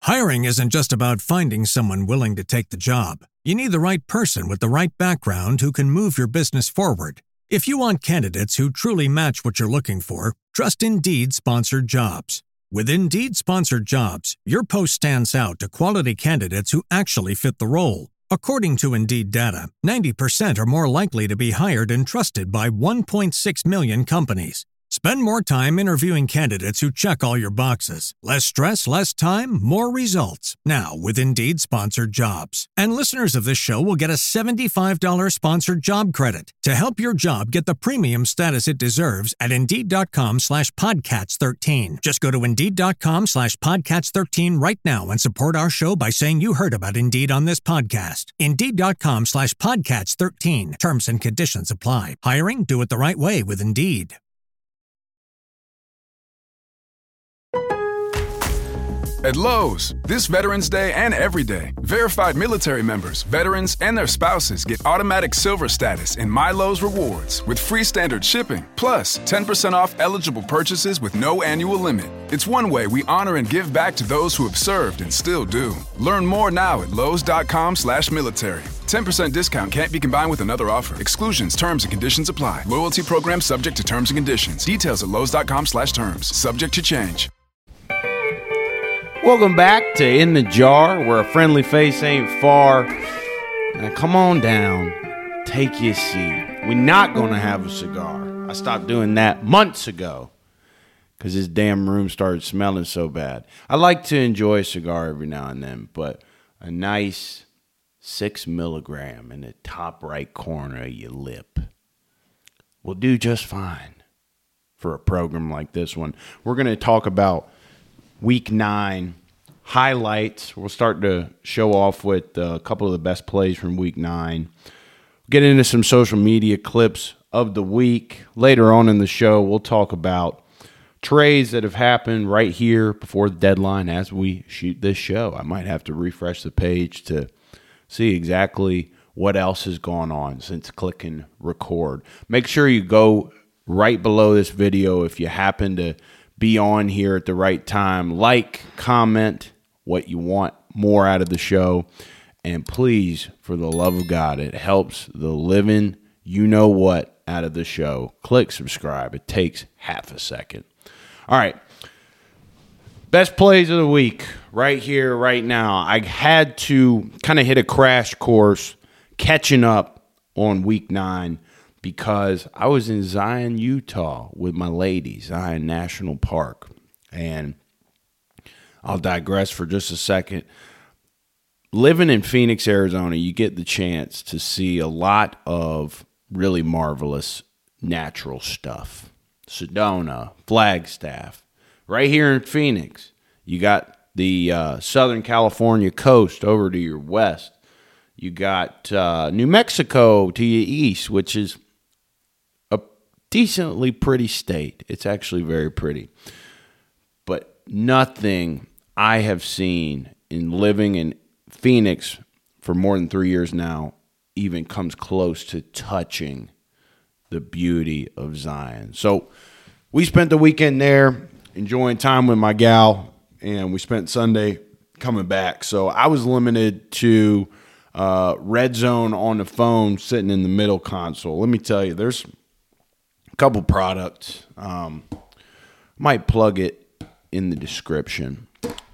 Hiring isn't just about finding someone willing to take the job. You need the right person with the right background who can move your business forward. If you want candidates who truly match what you're looking for, trust Indeed Sponsored Jobs. With Indeed Sponsored Jobs, your post stands out to quality candidates who actually fit the role. According to Indeed data, 90% are more likely to be hired and trusted by 1.6 million companies. Spend more time interviewing candidates who check all your boxes. Less stress, less time, more results. Now with Indeed Sponsored Jobs. And listeners of this show will get a $75 sponsored job credit to help your job get the premium status it deserves at Indeed.com/Podcats13. Just go to Indeed.com/Podcats13 right now and support our show by saying you heard about Indeed on this podcast. Indeed.com/Podcats13. Terms and conditions apply. Hiring? Do it the right way with Indeed. At Lowe's, this Veterans Day and every day, verified military members, veterans, and their spouses get automatic silver status in My Lowe's Rewards with free standard shipping, plus 10% off eligible purchases with no annual limit. It's one way we honor and give back to those who have served and still do. Learn more now at Lowes.com/military. 10% discount can't be combined with another offer. Exclusions, terms, and conditions apply. Loyalty program subject to terms and conditions. Details at Lowes.com/terms. Subject to change. Welcome back to In the Jar, where a friendly face ain't far. Now come on down, take your seat. We're not going to have a cigar. I stopped doing that months ago because this damn room started smelling so bad. I like to enjoy a cigar every now and then, but a nice 6 milligram in the top right corner of your lip will do just fine for a program like this one. We're going to talk about Week 9 highlights. We'll start to show off with a couple of the best plays from Week 9. Get into some social media clips of the week. Later on in the show, we'll talk about trades that have happened right here before the deadline as we shoot this show. I might have to refresh the page to see exactly what else has gone on since clicking record. Make sure you go right below this video if you happen to be on here at the right time. Like, comment what you want more out of the show. And please, for the love of God, it helps the living you-know-what out of the show. Click subscribe. It takes half a second. All right. Best plays of the week right here, right now. I had to kind of hit a crash course catching up on Week 9 because I was in Zion, Utah with my lady, Zion National Park. And I'll digress for just a second. Living in Phoenix, Arizona, you get the chance to see a lot of really marvelous natural stuff. Sedona, Flagstaff. Right here in Phoenix, you got the Southern California coast over to your west. You got New Mexico to your east, which is a decently pretty state. It's actually very pretty. But nothing I have seen in living in Phoenix for more than 3 years now even comes close to touching the beauty of Zion. So we spent the weekend there enjoying time with my gal, and we spent Sunday coming back. So I was limited to Red Zone on the phone sitting in the middle console. Let me tell you, there's a couple products. Might plug it in the description.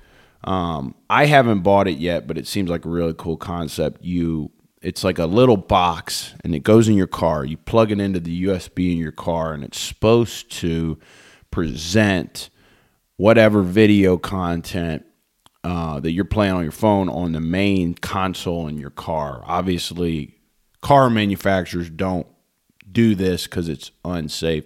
I haven't bought it yet, but it seems like a really cool concept. It's like a little box, and it goes in your car. You plug it into the USB in your car, and it's supposed to present whatever video content that you're playing on your phone on the main console in your car. Obviously, car manufacturers don't do this because it's unsafe.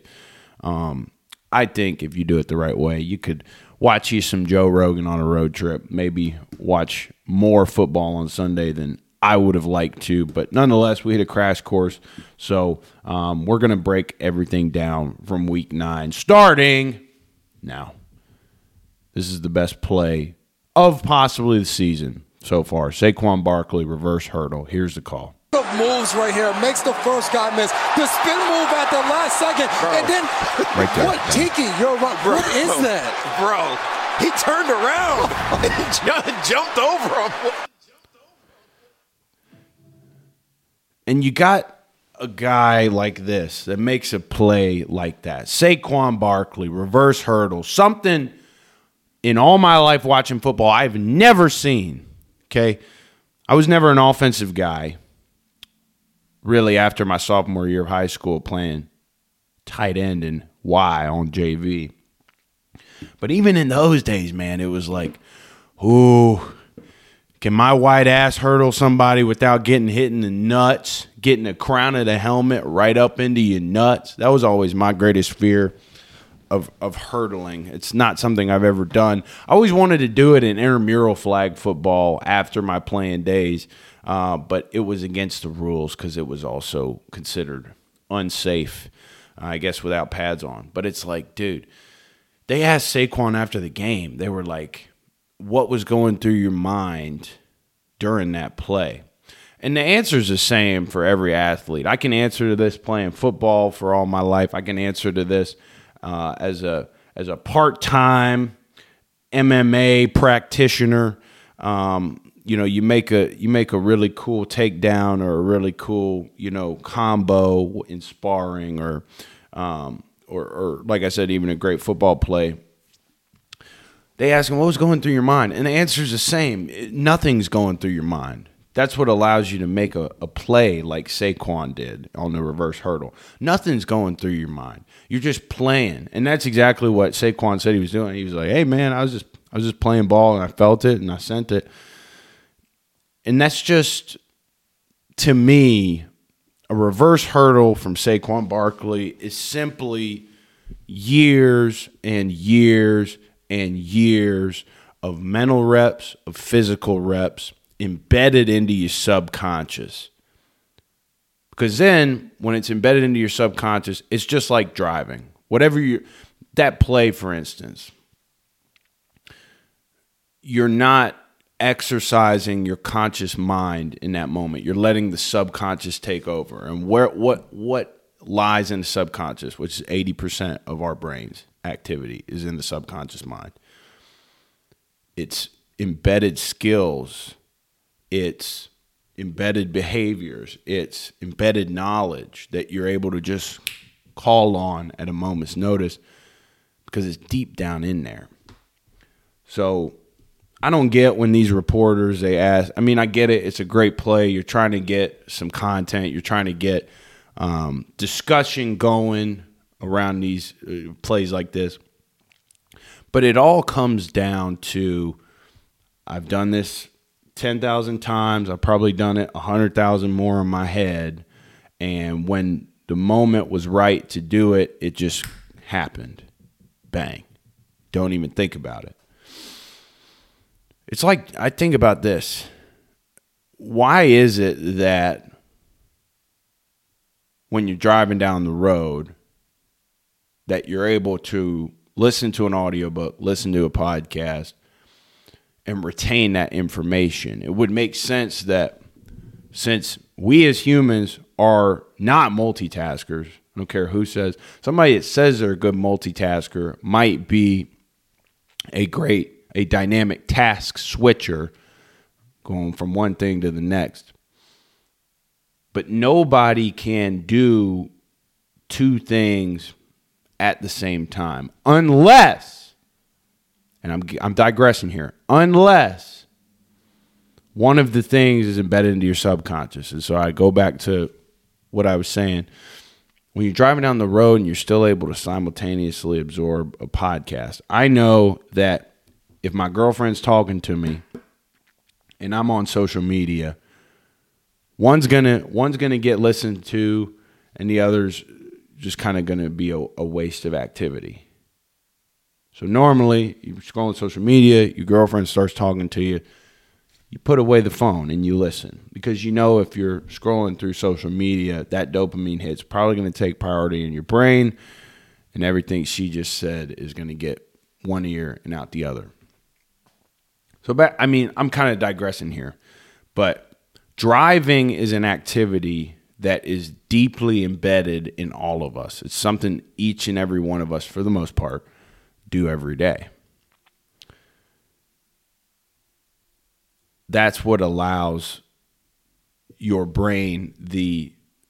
I think if you do it the right way, you could watch you some Joe Rogan on a road trip, maybe watch more football on Sunday than I would have liked to. But nonetheless, we hit a crash course. So we're going to break everything down from Week 9, starting now. This is the best play of possibly the season so far. Saquon Barkley, reverse hurdle. Here's the call. Moves right here, makes the first guy miss. The spin move at the last second, bro. And then Right there. what, Tiki? You're right. Bro. What is that, bro? He turned around and jumped over him. And you got a guy like this that makes a play like that. Saquon Barkley, reverse hurdle, something in all my life watching football I've never seen, okay? I was never an offensive guy, really, after my sophomore year of high school playing tight end and Y on JV. But even in those days, man, it was like, ooh, can my white ass hurdle somebody without getting hit in the nuts, getting the crown of the helmet right up into your nuts? That was always my greatest fear of hurdling. It's not something I've ever done. I always wanted to do it in intramural flag football after my playing days, but it was against the rules because it was also considered unsafe, I guess, without pads on. But it's like, dude, they asked Saquon after the game. They were like, what was going through your mind during that play? And the answer is the same for every athlete. I can answer to this playing football for all my life. I can answer to this as a part-time MMA practitioner. You make a really cool takedown or a really cool combo in sparring or like I said, even a great football play. They ask him, what was going through your mind? And the answer is the same. Nothing's going through your mind. That's what allows you to make a play like Saquon did on the reverse hurdle. Nothing's going through your mind. You're just playing. And that's exactly what Saquon said he was doing. He was like, hey, man, I was just playing ball, and I felt it, and I sent it. And that's just, to me, a reverse hurdle from Saquon Barkley is simply years and years and years of mental reps, of physical reps, embedded into your subconscious. Because then, when it's embedded into your subconscious, it's just like driving. That play, for instance, you're not exercising your conscious mind in that moment. You're letting the subconscious take over. And what lies in the subconscious, which is 80% of our brain's activity, is in the subconscious mind. It's embedded skills. It's embedded behaviors. It's embedded knowledge that you're able to just call on at a moment's notice because it's deep down in there. So I don't get when these reporters, they ask, I mean, I get it. It's a great play. You're trying to get some content. You're trying to get discussion going around these plays like this. But it all comes down to, I've done this 10,000 times. I've probably done it 100,000 more in my head. And when the moment was right to do it, it just happened. Bang. Don't even think about it. It's like, I think about this. Why is it that when you're driving down the road that you're able to listen to an audiobook, listen to a podcast, and retain that information? It would make sense that since we as humans are not multitaskers, I don't care who says, somebody that says they're a good multitasker might be a dynamic task switcher going from one thing to the next. But nobody can do two things at the same time unless, and I'm digressing here, unless one of the things is embedded into your subconscious. And so I go back to what I was saying. When you're driving down the road and you're still able to simultaneously absorb a podcast, I know that if my girlfriend's talking to me and I'm on social media, one's gonna get listened to and the other's just kind of gonna be a waste of activity. So normally you're scrolling social media, your girlfriend starts talking to you, you put away the phone and you listen, because you know if you're scrolling through social media, that dopamine hit's probably going to take priority in your brain, and everything she just said is going to get one ear and out the other. So, I'm kind of digressing here, but driving is an activity that is deeply embedded in all of us. It's something each and every one of us, for the most part, do every day. that's what allows your brain the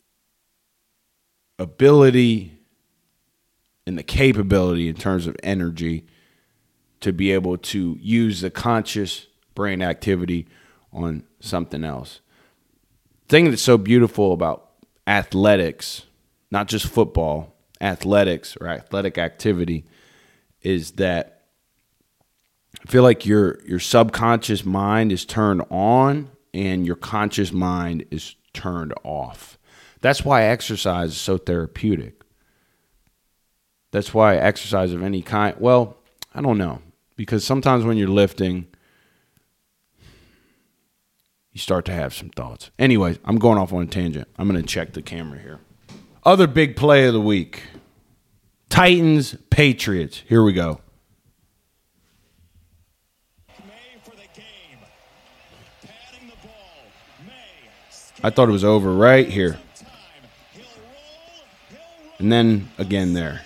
ability and the capability in terms of energy to be able to use the conscious brain activity on something else. The thing that's so beautiful about athletics, not just football, athletics or athletic activity, is that I feel like your subconscious mind is turned on and your conscious mind is turned off. That's why exercise is so therapeutic. That's why exercise of any kind, well, I don't know, because sometimes when you're lifting, you start to have some thoughts. Anyways, I'm going off on a tangent. I'm going to check the camera here. Other big play of the week. Titans, Patriots. Here we go. I thought it was over right here. And then again there.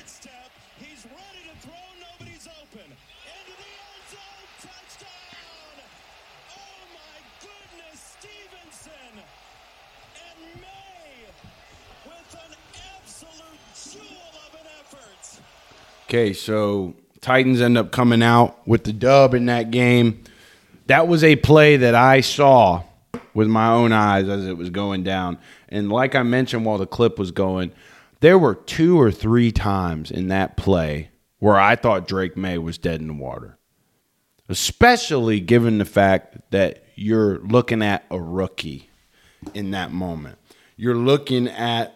Okay, so Titans end up coming out with the dub in that game. That was a play that I saw with my own eyes as it was going down. And like I mentioned while the clip was going, there were 2 or 3 times in that play where I thought Drake May was dead in the water, especially given the fact that you're looking at a rookie in that moment. You're looking at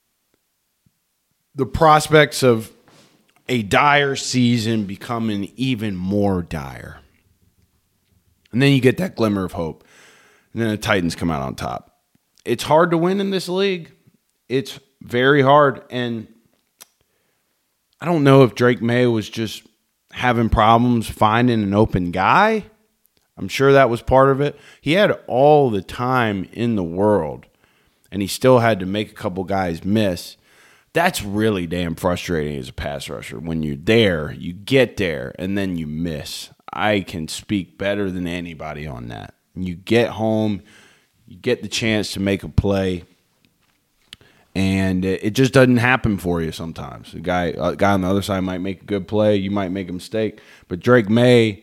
the prospects of a dire season becoming even more dire. And then you get that glimmer of hope. And then the Titans come out on top. It's hard to win in this league. It's very hard. And I don't know if Drake May was just having problems finding an open guy. I'm sure that was part of it. He had all the time in the world, and he still had to make a couple guys miss. That's really damn frustrating as a pass rusher. When you're there, you get there, and then you miss. I can speak better than anybody on that. You get home, you get the chance to make a play, and it just doesn't happen for you sometimes. A guy on the other side might make a good play, you might make a mistake, but Drake May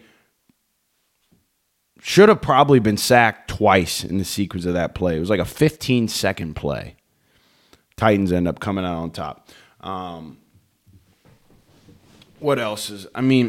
should have probably been sacked twice in the sequence of that play. It was like a 15-second play. Titans end up coming out on top. What else is,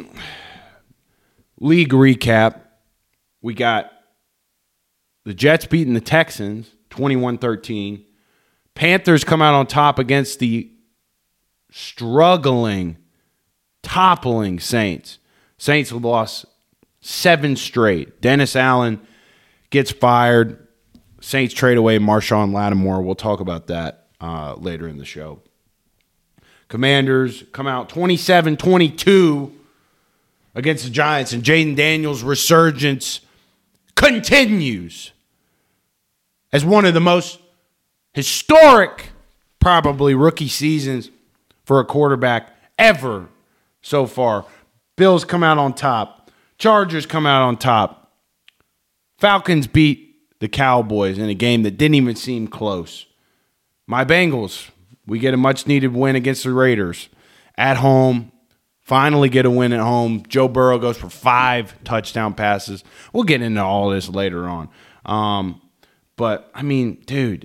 league recap. We got the Jets beating the Texans 21-13. Panthers come out on top against the struggling, toppling Saints. Saints lost 7 straight. Dennis Allen gets fired. Saints trade away Marshawn Lattimore. We'll talk about that later in the show. Commanders come out 27-22 against the Giants, and Jaden Daniels' resurgence continues as one of the most historic, probably, rookie seasons for a quarterback ever so far. Bills come out on top. Chargers come out on top. Falcons beat the Cowboys in a game that didn't even seem close. My Bengals, we get a much-needed win against the Raiders at home. Finally get a win at home. Joe Burrow goes for 5 touchdown passes. We'll get into all this later on. But, dude,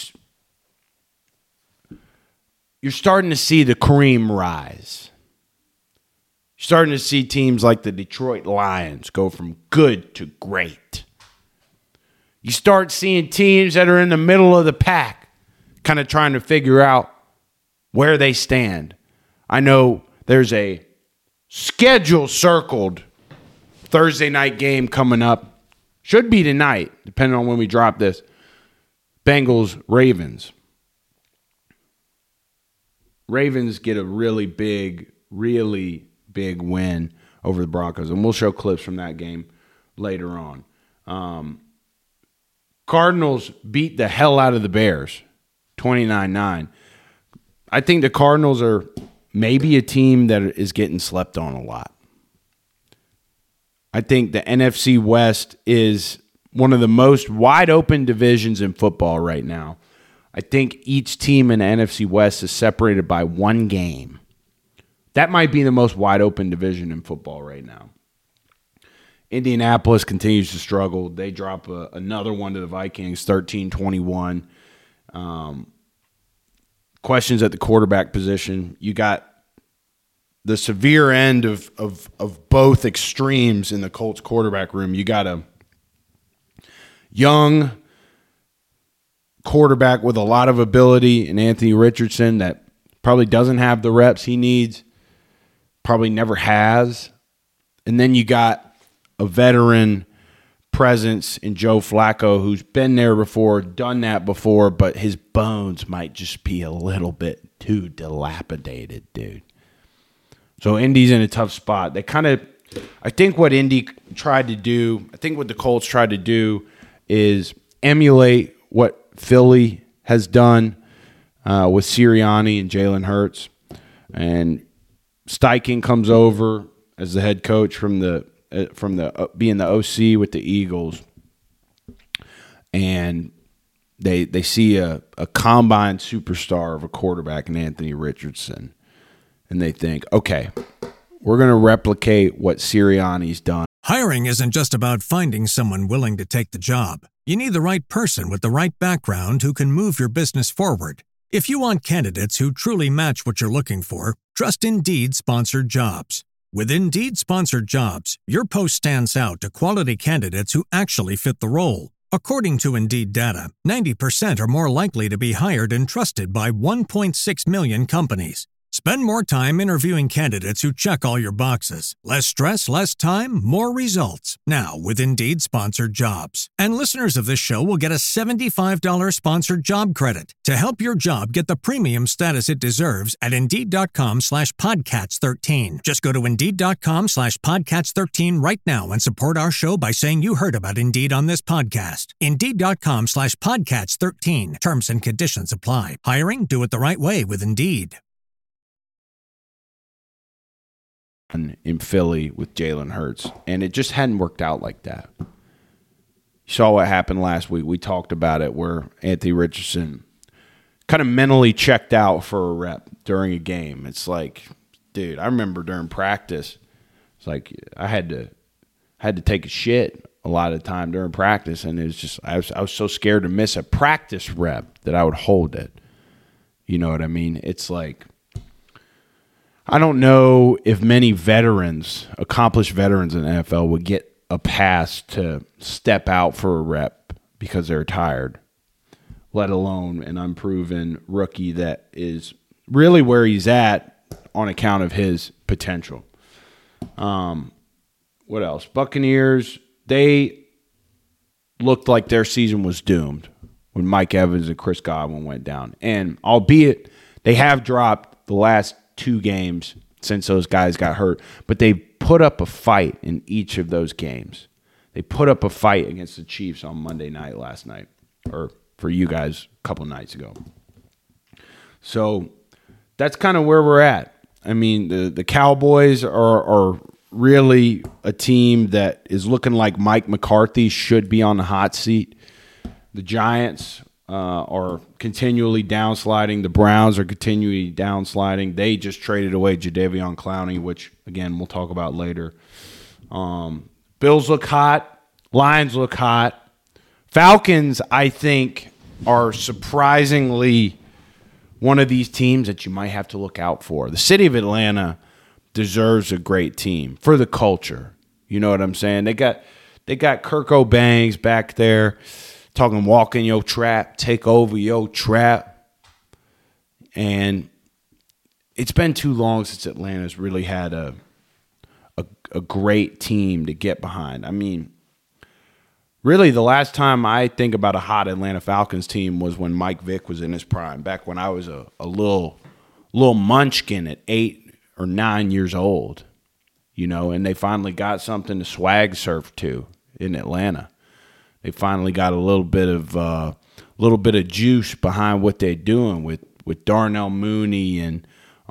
you're starting to see the cream rise. You're starting to see teams like the Detroit Lions go from good to great. You start seeing teams that are in the middle of the pack kind of trying to figure out where they stand. I know there's a schedule circled Thursday night game coming up. Should be tonight, depending on when we drop this. Bengals, Ravens. Ravens get a really big win over the Broncos, and we'll show clips from that game later on. Cardinals beat the hell out of the Bears, 29-9. I think the Cardinals are maybe a team that is getting slept on a lot. I think the NFC West is one of the most wide open divisions in football right now. I think each team in the NFC West is separated by one game. That might be the most wide open division in football right now. Indianapolis continues to struggle. They drop another one to the Vikings, 13-21. Questions at the quarterback position. You got the severe end of both extremes in the Colts quarterback room. You got a young quarterback with a lot of ability in Anthony Richardson that probably doesn't have the reps he needs, probably never has. And then you got a veteran presence in Joe Flacco, who's been there before, done that before, but his bones might just be a little bit too dilapidated, dude. So Indy's in a tough spot. I think what Indy tried to do, I think what the Colts tried to do is emulate what Philly has done with Sirianni and Jalen Hurts. And Steichen comes over as the head coach from the being the OC with the Eagles, and they see a combine superstar of a quarterback in Anthony Richardson, and they think, okay, we're going to replicate what Sirianni's done. Hiring isn't just about finding someone willing to take the job. You need the right person with the right background who can move your business forward. If you want candidates who truly match what you're looking for, trust Indeed Sponsored Jobs. With Indeed Sponsored Jobs, your post stands out to quality candidates who actually fit the role. According to Indeed data, 90% are more likely to be hired and trusted by 1.6 million companies. Spend more time interviewing candidates who check all your boxes. Less stress, less time, more results. Now with Indeed Sponsored Jobs. And listeners of this show will get a $75 sponsored job credit to help your job get the premium status it deserves at Indeed.com/Podcats13. Just go to Indeed.com/Podcats13 right now and support our show by saying you heard about Indeed on this podcast. Indeed.com/Podcats13. Terms and conditions apply. Hiring? Do it the right way with Indeed. In Philly with Jalen Hurts, and it just hadn't worked out like that. You saw what happened last week. We talked about it, where Anthony Richardson kind of mentally checked out for a rep during a game. It's like, dude, I remember during practice, it's like I had to take a shit a lot of the time during practice, and it was just I was so scared to miss a practice rep that I would hold it. You know what I mean? It's like, I don't know if many veterans, accomplished veterans in the NFL, would get a pass to step out for a rep because they're tired, let alone an unproven rookie that is really where he's at on account of his potential. What else? Buccaneers, they looked like their season was doomed when Mike Evans and Chris Godwin went down. And albeit they have dropped the last 2 games since those guys got hurt, but they put up a fight in each of those games. They put up a fight against the Chiefs on Monday night last night, or for you guys a couple nights ago. So that's kind of where we're at. I mean, the Cowboys are really a team that is looking like Mike McCarthy should be on the hot seat. The Giants are continually downsliding. The Browns are continually downsliding. They just traded away Jadeveon Clowney, which, again, we'll talk about later. Bills look hot. Lions look hot. Falcons, I think, are surprisingly one of these teams that you might have to look out for. The city of Atlanta deserves a great team for the culture. You know what I'm saying? They got Kirk O'Banks back there, talking walk in your trap, take over your trap. And it's been too long since Atlanta's really had a great team to get behind. I mean, really the last time I think about a hot Atlanta Falcons team was when Mike Vick was in his prime, back when I was a little munchkin at 8 or 9 years old, you know, and they finally got something to swag surf to in Atlanta. They finally got a little bit of juice behind what they're doing with Darnell Mooney and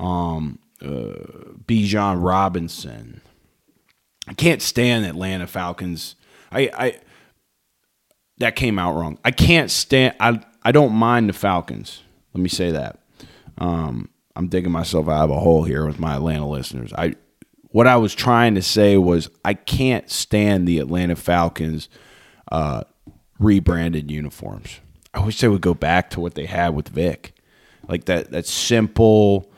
Bijan Robinson. I can't stand Atlanta Falcons. that came out wrong. I can't stand. I don't mind the Falcons. Let me say that. I'm digging myself out of a hole here with my Atlanta listeners. What I was trying to say was I can't stand the Atlanta Falcons rebranded uniforms. I wish they would go back to what they had with Vic, like that simple,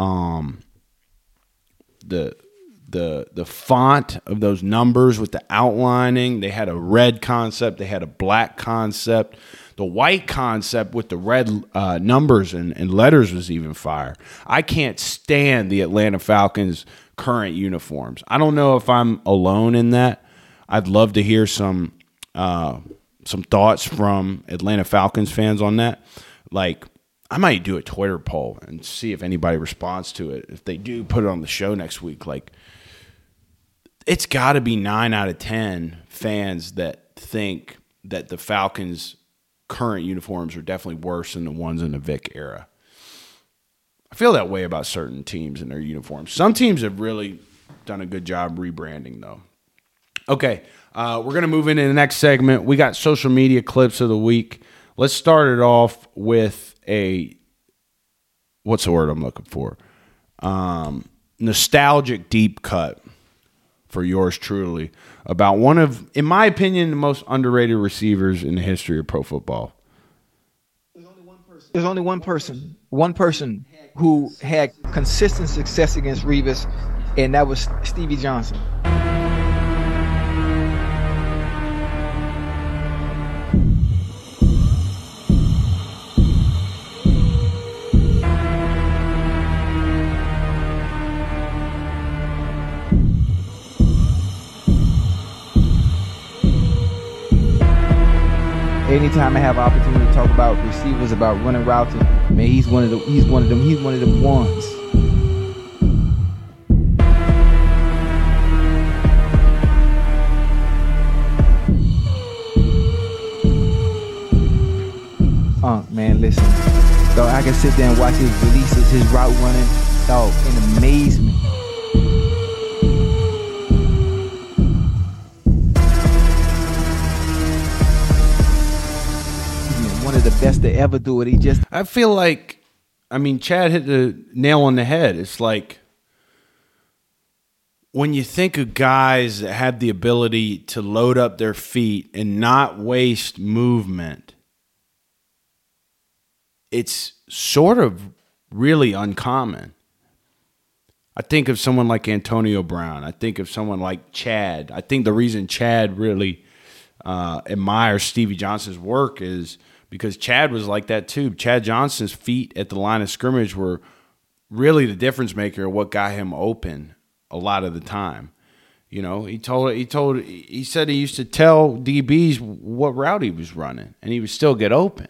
the font of those numbers with the outlining. They had a red concept. They had a black concept. The white concept with the red numbers and letters was even fire. I can't stand the Atlanta Falcons current uniforms. I don't know if I'm alone in that. I'd love to hear some thoughts from Atlanta Falcons fans on that. Like, I might do a Twitter poll and see if anybody responds to it. If they do, put it on the show next week. Like, it's got to be 9 out of 10 fans that think that the Falcons' current uniforms are definitely worse than the ones in the Vic era. I feel that way about certain teams and their uniforms. Some teams have really done a good job rebranding, though. Okay, we're going to move into the next segment. We got social media clips of the week. Let's start it off with what's the word I'm looking for? Nostalgic deep cut for yours truly about one of, in my opinion, the most underrated receivers in the history of pro football. There's only one person who had consistent success against Revis, and that was Stevie Johnson. Anytime I have an opportunity to talk about receivers, about running routes, man, he's one of them ones. Man, listen, dog, I can sit there and watch his releases, his route running, dog, in amazement. One of the best to ever do it. I feel like, Chad hit the nail on the head. It's like when you think of guys that have the ability to load up their feet and not waste movement, it's sort of really uncommon. I think of someone like Antonio Brown. I think of someone like Chad. I think the reason Chad really admires Stevie Johnson's work is because Chad was like that too. Chad Johnson's feet at the line of scrimmage were really the difference maker of what got him open a lot of the time. You know, he said he used to tell DBs what route he was running, and he would still get open.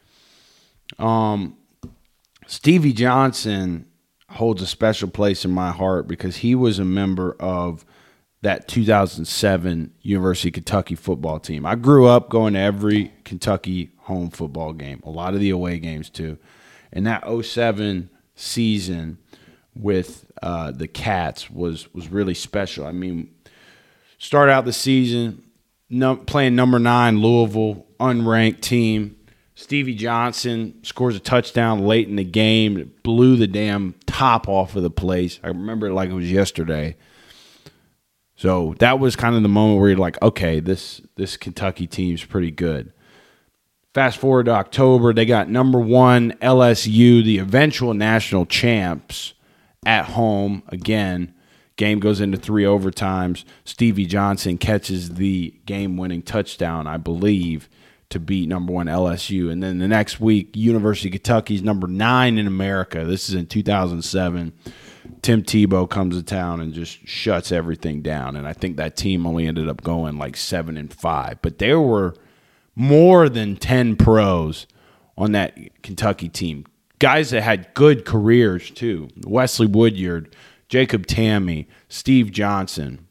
Stevie Johnson holds a special place in my heart because he was a member of that 2007 University of Kentucky football team. I grew up going to every Kentucky home football game, a lot of the away games too. And that 2007 season with the Cats was really special. I mean, start out the season playing number 9 Louisville, unranked team. Stevie Johnson scores a touchdown late in the game. It blew the damn top off of the place. I remember it like it was yesterday. So that was kind of the moment where you're like, okay, this Kentucky team's pretty good. Fast forward to October, they got number 1 LSU, the eventual national champs, at home again. Game goes into 3 overtimes. Stevie Johnson catches the game-winning touchdown, I believe, to beat number 1 LSU. And then the next week, University of Kentucky's number 9 in America. This is in 2007. Tim Tebow comes to town and just shuts everything down. And I think that team only ended up going like 7-5. But there were more than 10 pros on that Kentucky team. Guys that had good careers too. Wesley Woodyard, Jacob Tamme, Steve Johnson.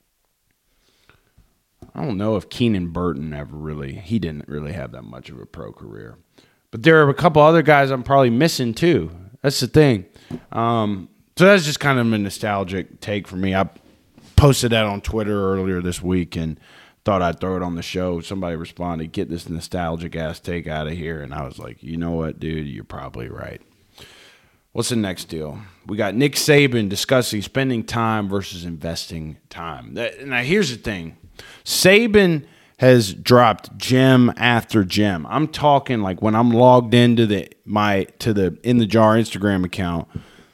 I don't know if Keenan Burton he didn't really have that much of a pro career. But there are a couple other guys I'm probably missing too. That's the thing. So that's just kind of a nostalgic take for me. I posted that on Twitter earlier this week, and thought I'd throw it on the show. Somebody responded, "Get this nostalgic ass take out of here," and I was like, you know what, dude, you're probably right. What's the next deal? We got Nick Saban discussing spending time versus investing time. Now, here's the thing. Saban has dropped gem after gem. I'm talking like when I'm logged into the In the Jar Instagram account,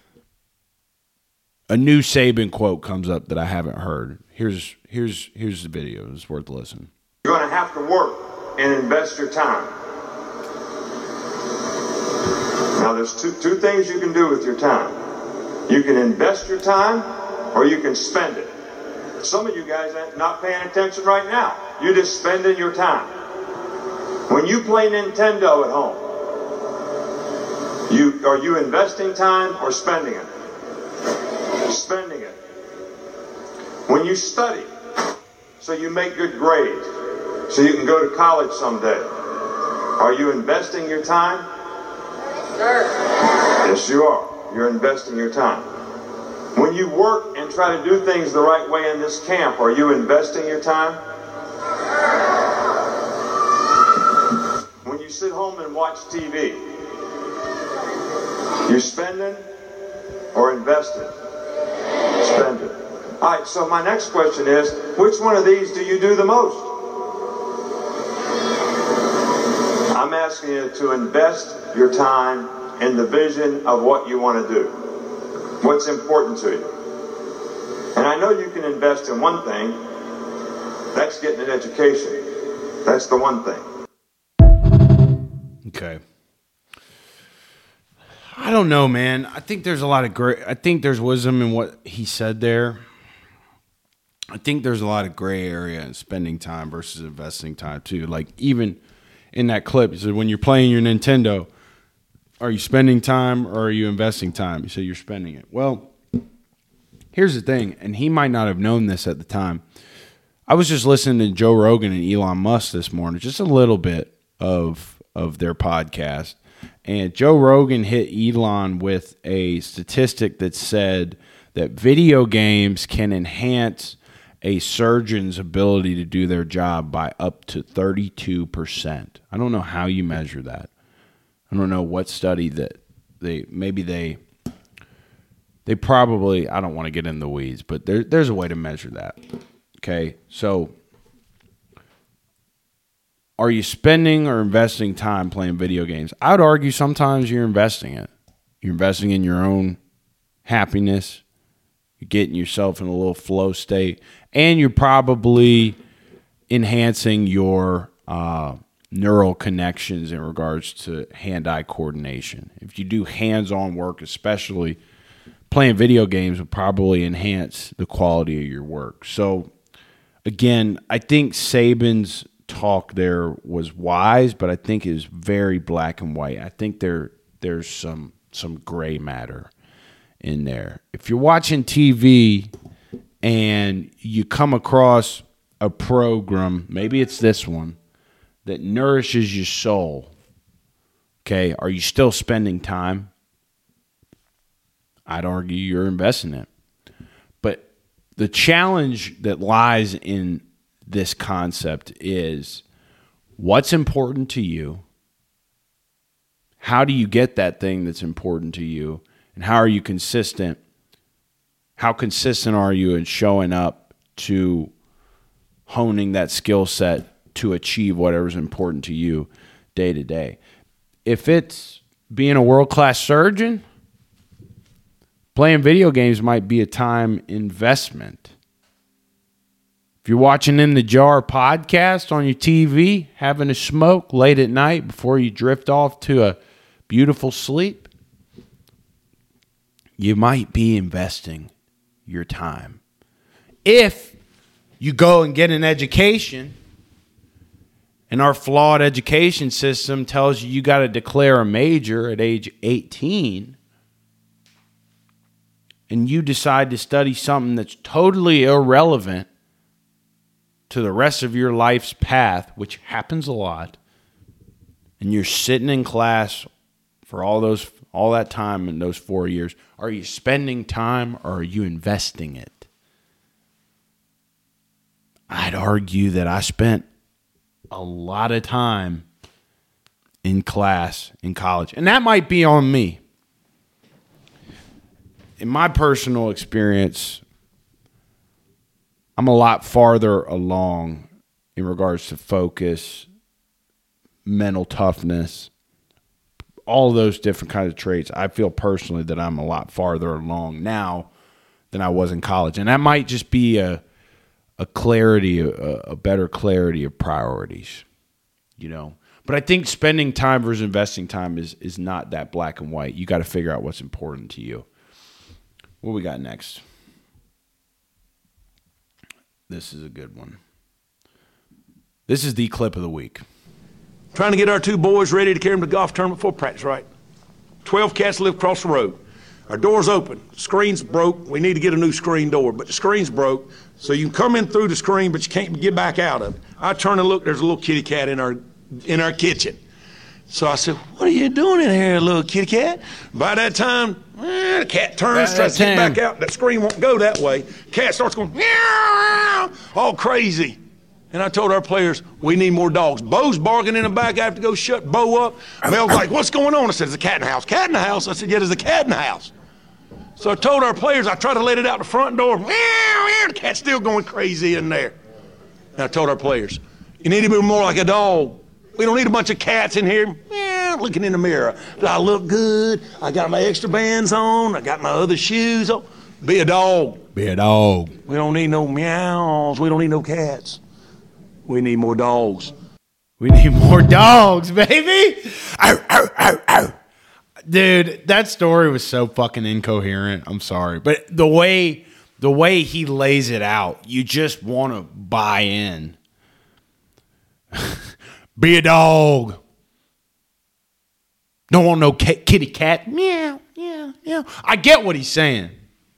a new Saban quote comes up that I haven't heard. Here's the video. It's worth listening. You're going to have to work and invest your time. Now, there's two things you can do with your time. You can invest your time, or you can spend it. Some of you guys are not paying attention right now. You're just spending your time. When you play Nintendo at home, are you investing time or spending it? Spending it. When you study, so you make good grades, so you can go to college someday, are you investing your time? Yes, you are. You're investing your time. When you work and try to do things the right way in this camp, are you investing your time? When you sit home and watch TV, you spending or investing? Spending. All right, so my next question is, which one of these do you do the most? I'm asking you to invest your time in the vision of what you want to do. What's important to you. And I know you can invest in one thing. That's getting an education. That's the one thing. Okay. I don't know, man. I think there's there's wisdom in what he said there. I think there's a lot of gray area in spending time versus investing time too. Like even in that clip, he said when you're playing your Nintendo, are you spending time or are you investing time? You say you're spending it. Well, here's the thing, and he might not have known this at the time. I was just listening to Joe Rogan and Elon Musk this morning, just a little bit of their podcast. And Joe Rogan hit Elon with a statistic that said that video games can enhance a surgeon's ability to do their job by up to 32%. I don't know how you measure that. I don't know what study that they probably, I don't want to get in the weeds, but there's a way to measure that. Okay, so are you spending or investing time playing video games? I would argue sometimes you're investing it. You're investing in your own happiness. You're getting yourself in a little flow state, and you're probably enhancing your neural connections in regards to hand-eye coordination. If you do hands-on work, especially playing video games, will probably enhance the quality of your work. So, again, I think Saban's talk there was wise, but I think it was very black and white. I think there's some gray matter in there. If you're watching TV and you come across a program, maybe it's this one, that nourishes your soul, okay, are you still spending time? I'd argue you're investing it. But the challenge that lies in this concept is what's important to you? How do you get that thing that's important to you? And how are you consistent? How consistent are you in showing up to honing that skill set to achieve whatever's important to you day to day? If it's being a world-class surgeon, playing video games might be a time investment. If you're watching In the Jar podcast on your TV, having a smoke late at night before you drift off to a beautiful sleep, you might be investing your time. If you go and get an education, and our flawed education system tells you got to declare a major at age 18, and you decide to study something that's totally irrelevant to the rest of your life's path, which happens a lot, and you're sitting in class for all that time in those 4 years, are you spending time or are you investing it? I'd argue that I spent a lot of time in class in college. And that might be on me. In my personal experience, I'm a lot farther along in regards to focus, mental toughness, all of those different kinds of traits. I feel personally that I'm a lot farther along now than I was in college. And that might just be a clarity, a better clarity of priorities, you know. But I think spending time versus investing time is not that black and white. You got to figure out what's important to you. What we got next? This is a good one. This is the clip of the week. Trying to get our 2 boys ready to carry them to golf tournament before practice, right? 12 cats live across the road. Our door's open. Screen's broke. We need to get a new screen door, but the screen's broke, so you can come in through the screen, but you can't get back out of it. I turn and look, there's a little kitty cat in our kitchen. So I said, what are you doing in here, little kitty cat? By that time, the cat turns, tries to get back out. That screen won't go that way. Cat starts going, meow, all crazy. And I told our players, we need more dogs. Bo's barking in the back. I have to go shut Bo up. Mel's like, what's going on? I said, there's a cat in the house. Cat in the house? I said, yeah, there's a cat in the house. So I told our players, I tried to let it out the front door. Meow, meow, the cat's still going crazy in there. And I told our players, you need to be more like a dog. We don't need a bunch of cats in here looking in the mirror. Do I look good? I got my extra bands on. I got my other shoes on. Be a dog. Be a dog. We don't need no meows. We don't need no cats. We need more dogs. We need more dogs, baby. Ow, ow, ow, ow. Dude, that story was so fucking incoherent. I'm sorry. But the way he lays it out, you just want to buy in. Be a dog. Don't want no kitty cat. Meow, meow, meow. I get what he's saying.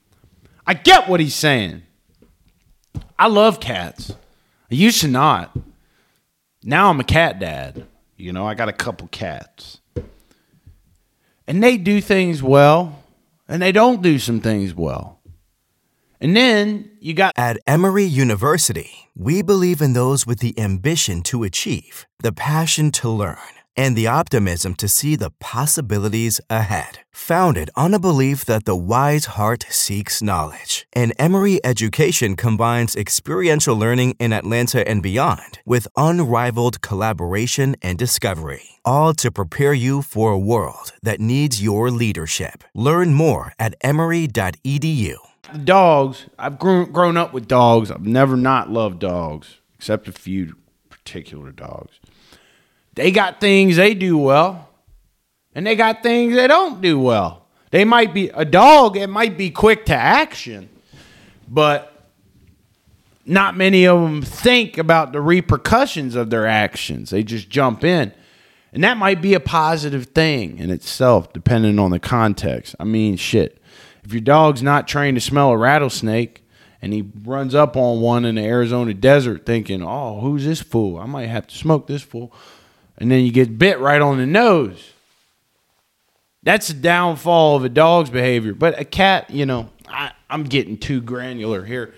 I love cats. I used to not. Now I'm a cat dad. You know, I got a couple cats. And they do things well, and they don't do some things well. And then you got... At Emory University, we believe in those with the ambition to achieve, the passion to learn, and the optimism to see the possibilities ahead. Founded on a belief that the wise heart seeks knowledge. And Emory Education combines experiential learning in Atlanta and beyond with unrivaled collaboration and discovery. All to prepare you for a world that needs your leadership. Learn more at emory.edu. Dogs, I've grown up with dogs. I've never not loved dogs, except a few particular dogs. They got things they do well, and they got things they don't do well. They might be a dog, it might be quick to action, but not many of them think about the repercussions of their actions. They just jump in. And that might be a positive thing in itself, depending on the context. I mean, shit. If your dog's not trained to smell a rattlesnake and he runs up on one in the Arizona desert thinking, oh, who's this fool? I might have to smoke this fool. And then you get bit right on the nose. That's a downfall of a dog's behavior. But a cat, you know, I'm getting too granular here.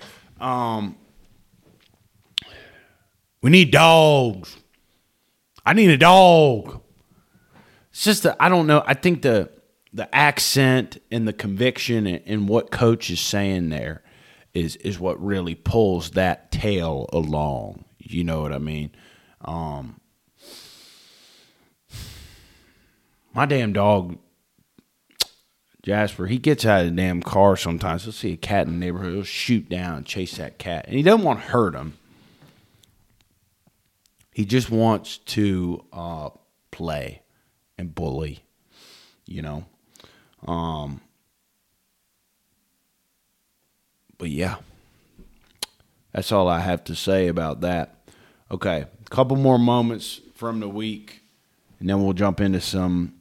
We need dogs. I need a dog. It's just I don't know. I think the accent and the conviction and what coach is saying there is what really pulls that tail along. You know what I mean? My damn dog, Jasper, he gets out of the damn car sometimes. He'll see a cat in the neighborhood. He'll shoot down and chase that cat. And he doesn't want to hurt him. He just wants to play and bully, you know. But yeah, that's all I have to say about that. Okay, a couple more moments from the week, and then we'll jump into some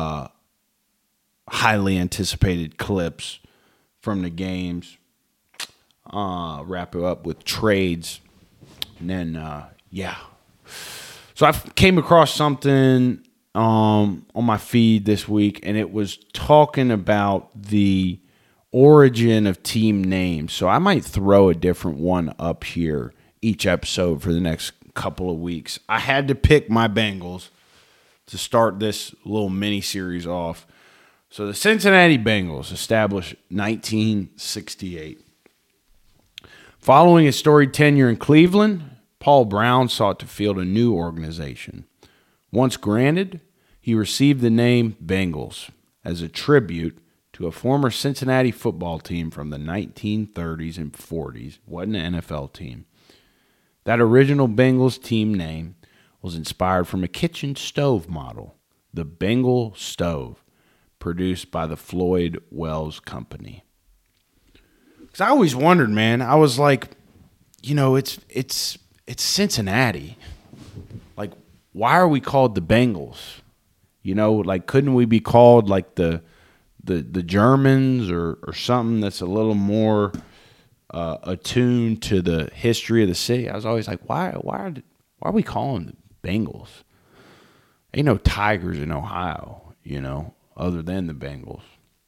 highly anticipated clips from the games. Wrap it up with trades, and then yeah. So I came across something on my feed this week, and it was talking about the origin of team names. So I might throw a different one up here each episode for the next couple of weeks. I had to pick my Bengals to start this little mini-series off. So the Cincinnati Bengals, established 1968. Following his storied tenure in Cleveland, Paul Brown sought to field a new organization. Once granted, he received the name Bengals as a tribute to a former Cincinnati football team from the 1930s and 40s. Wasn't an NFL team. That original Bengals team name was inspired from a kitchen stove model, the Bengal stove, produced by the Floyd Wells Company. Because I always wondered, man, I was like, it's Cincinnati. Like, why are we called the Bengals? Like, couldn't we be called like the Germans or something that's a little more attuned to the history of the city? I was always like, why are we calling them Bengals? Ain't no Tigers in Ohio, other than the Bengals.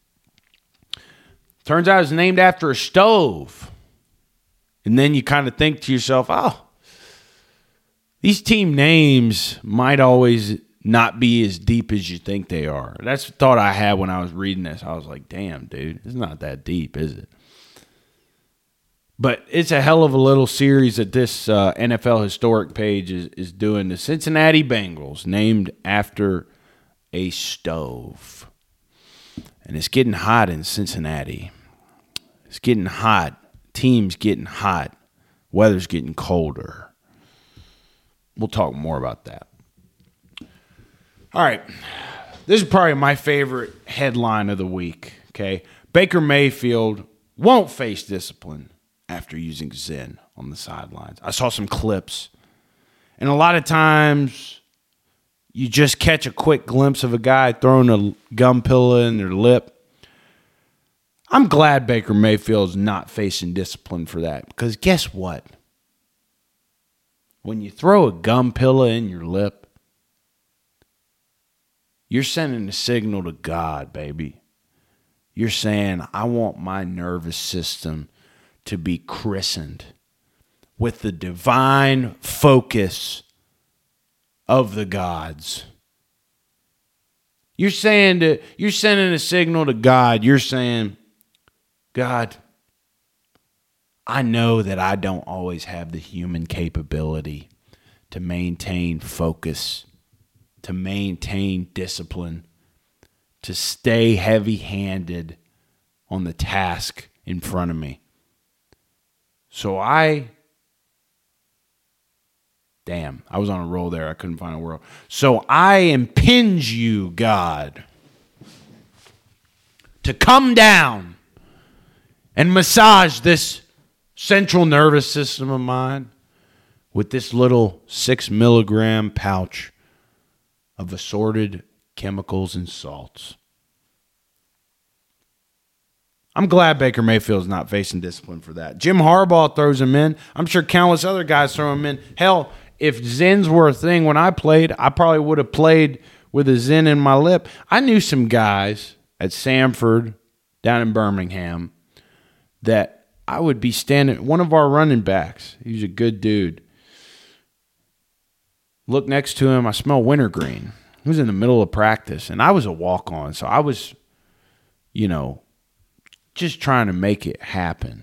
Turns out it's named after a stove. And then you kind of think to yourself, oh, these team names might always not be as deep as you think they are. That's the thought I had when I was reading this. I was like, damn, dude, it's not that deep, is it? But it's a hell of a little series that this NFL historic page is doing. The Cincinnati Bengals, named after a stove. And it's getting hot in Cincinnati. It's getting hot. Teams getting hot. Weather's getting colder. We'll talk more about that. All right. This is probably my favorite headline of the week, okay? Baker Mayfield won't face discipline after using Zen on the sidelines. I saw some clips. And a lot of times you just catch a quick glimpse of a guy throwing a gum pillow in their lip. I'm glad Baker Mayfield's not facing discipline for that. Because guess what? When you throw a gum pillow in your lip, you're sending a signal to God, baby. You're saying, I want my nervous system to be christened with the divine focus of the gods. You're sending a signal to God. You're saying, God, I know that I don't always have the human capability to maintain focus, to maintain discipline, to stay heavy-handed on the task in front of me. So I was on a roll there. I couldn't find a word. So I impinge you, God, to come down and massage this central nervous system of mine with this little 6 milligram pouch of assorted chemicals and salts. I'm glad Baker Mayfield's not facing discipline for that. Jim Harbaugh throws him in. I'm sure countless other guys throw him in. Hell, if Zens were a thing when I played, I probably would have played with a Zen in my lip. I knew some guys at Samford down in Birmingham that I would be standing, one of our running backs, he was a good dude. Look next to him, I smell wintergreen. He was in the middle of practice, and I was a walk-on, so I was, just trying to make it happen.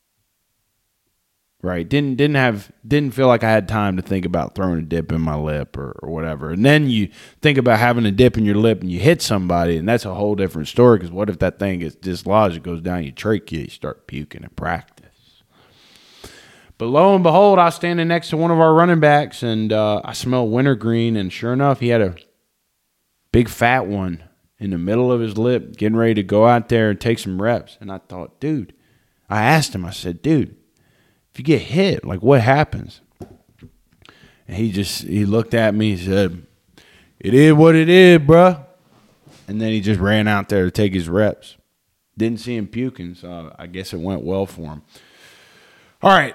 Right? Didn't feel like I had time to think about throwing a dip in my lip or whatever. And then you think about having a dip in your lip and you hit somebody, and that's a whole different story, because what if that thing gets dislodged, it goes down your trachea, you start puking in practice. But lo and behold, I was standing next to one of our running backs, and I smelled wintergreen, and sure enough, he had a big fat one in the middle of his lip, getting ready to go out there and take some reps. And I thought, dude, I asked him, I said, dude, if you get hit, like, what happens? And he looked at me, he said, it is what it is, bruh. And then he just ran out there to take his reps. Didn't see him puking, so I guess it went well for him. All right.